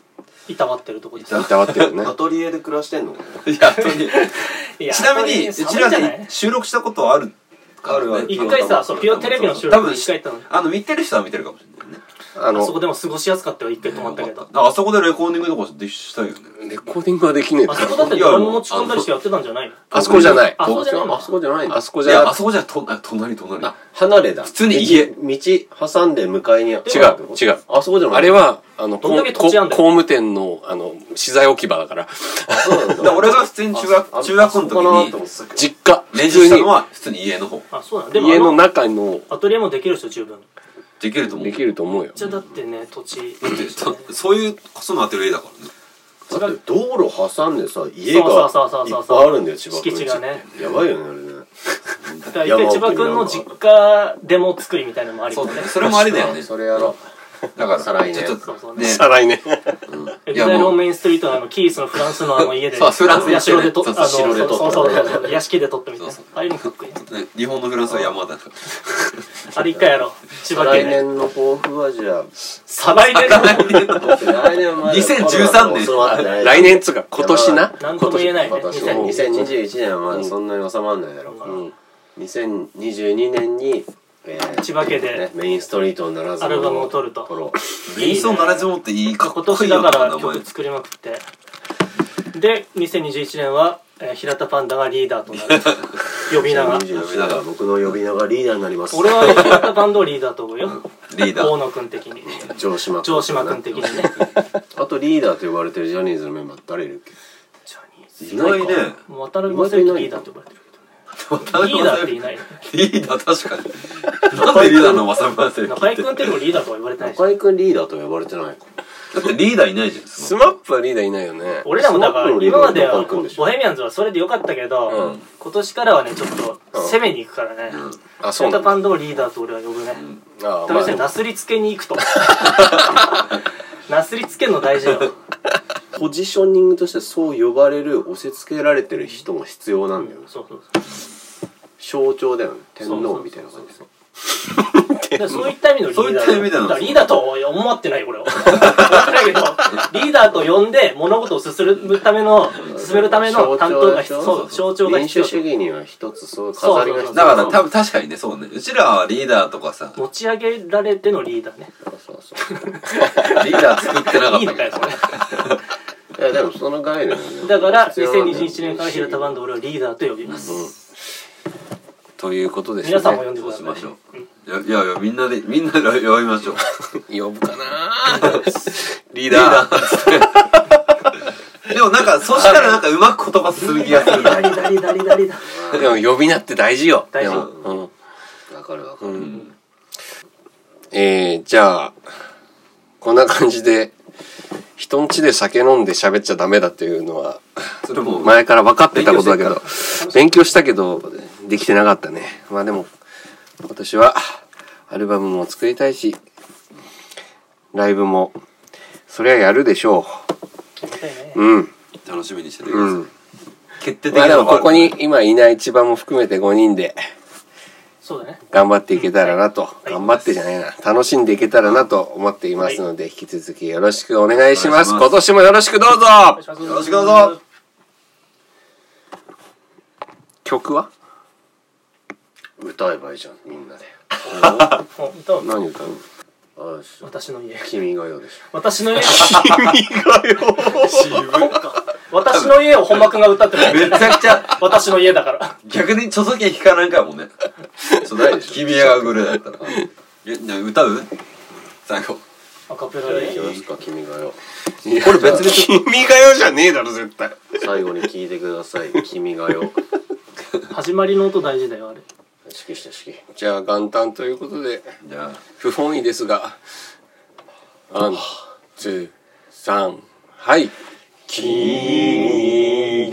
いたわってるとこです。 いたわってるね。 アトリエで暮らしてんの？ いや、アトリエ。 いやちなみに、うちら寒いで収録したことあるからね。 一回さ、そう、ピオテレビの収多分録一回行ったのに。 あの、見てる人は見てるかもしれないね。 あのあそこでも過ごしやすかったよ、一回泊まったけど。 あそこでレコーディングとかしたいよね。 レコーディングはできねえあそこだってドラム持ち込んだりしてやってたんじゃないの？ あそこじゃない。 あそこじゃないの？ あそこじゃないの？ あそこいや、 じゃなあそこじゃ、と、あ隣、隣。 あ、離れだ。 普通に家道道挟んで向かいに。違う違う、違う。 あそこじゃない。 あれは、あの、 どんだけこ土地あんだよ工務店の、あの、資材置き場だから。 そうなんだ。 俺が普通に中学、中学校の時に実家。 練習したのは普通に家の方。 あ、そうなの。でも家のあの中の、 アトリエもできる人十分。 できると思う。 できると思うよ。 じゃあだってね、土地。 だってそそういうこそのアトリエだからね。 だって道路挟んでさ、家がいっそうそうそうそうぱいあるんだよ、千葉君。 敷地がね。 やばいよね、あれね。 だから一回千葉君の実家デモ作りみたいなのもありそうだね。 それもありだよね。 それやろだから、 再来年ちょっとそうそうねね。 再来年。 エグザイルオンメインストリートのあのキースのフランスのあの家で、 そうフランスの家社でと、 そうそうあの、 城で撮ったそうそうそうそう、屋敷で撮ったみたいなそうそう。 ああいうのかっこいいね。 ね日本のフランスは山だから。 あれ一回やろう。千葉再来県で。 年の抱負はじゃあ、 再来年の来年はまだにせんじゅうさんねん収まってない来年っつうか、今年な。 なんとも言えないね。 今年 2020 にせんにじゅういちねんはまだそんなに収まらないだろうから、 うんにせんにじゅうにねんに、えー千葉県でね、メインストリートにならずアルバムを撮ると撮ろう。 メイソンならずもっていいかっこ今年いいよなだから名前曲作りまくってでにせんにじゅういちねんは、えー、平田パンダがリーダーとなる呼び名がにじゅういちねんは僕の呼び名がリーダーになります。 俺は平田パンダをリーダーと思うよリーダー。 大野君的に城島君。 城島君的にねあとリーダーと呼ばれてるジャニーズのメンバー誰いるっけ？ ジャニーズいないね。 もう渡辺正行リーダーと呼ばれてるけどねリーダーっていないねリーダー確かに。なんでリーダーのまさませる中居君っていうのもリーダーとは言われてないし中居君リーダーと呼ばれてないか。 だってリーダーいないじゃん。 スマップはリーダーいないよね。 俺らもだからスマップのリーダー今までは中居君でしょボヘミアンズはそれでよかったけど、 うん今年からはねちょっと攻めに行くからね、 あ、そうなんだ。 平田パンダをリーダーと俺は呼ぶね、 あ試しになすりつけに行くとなすりつけるの大事よポジショニングとしてそう呼ばれる、押し付けられてる人も必要なんだよ。 そうそう象徴だよね。天皇みたいな感じ。 でそういった意味のリーダーそういった意味でのだからリーダーとは思ってない俺は思ってないけどリーダーと呼んで物事を進むための進めるための担当が必要そう象徴が民必要主主義には一つそういう飾りが必要。 だから多分確かにね、そうね。うちらはリーダーとかさ、 持ち上げられてのリーダーねそうそう。 リーダー作ってなかったいいのかよそれいやでもその概念はねだから必要なんだよにせんにじゅういちねんから平田バンドを俺はリーダーと呼びます、 ということでしょ皆さんもうね。 呼んでくださいそうしましょう。いやいやいや、みんなで、みんなで呼びましょう。 呼ぶかなリーダー。 でもなんか、そしたらなんかうまく言葉進む気がするな。 ダリダリダリダリだでも呼び名って大事よ。 大事でもうん。 わかるわかる。 うんえー、じゃあ、こんな感じで、人ん家で酒飲んで喋っちゃダメだっていうのは、 それも、 前から分かってたことだけど、勉強したけど、できてなかったね。まあでも、私は、アルバムも作りたいし、ライブも、そりゃやるでしょう。うん。 楽しみにしててください。 うん。 決定的まあでなのがあるもここに今いない千葉も含めてごにんでそうだね頑張っていけたらなと、 い頑張ってじゃないな、楽しんでいけたらなと思っていますので、引き続きよろしくお願いします。 お願いします今年もよろしくどうぞ。 よろしくどうぞ曲は歌えばいいじゃんみんなで。 お歌う何歌う？ あし私の家君が代でし私の家君がよ。 私の家を本間くんが歌ってもめちゃくちゃ、 私の家だから逆に著作権引かないかもね。 ょ。そうないでしょ。 君がぐらいだったら。え、じゃあ歌う最後。 アカペラじゃあで行きますか君が代。 これ別に君がよじゃねえだろ絶対。 最後に聞いてください。君が代。 始まりの音大事だよあれ指揮した指揮。 じゃあ元旦ということでじゃあ、 不本意ですが、ワン、ツー、サン、はい。君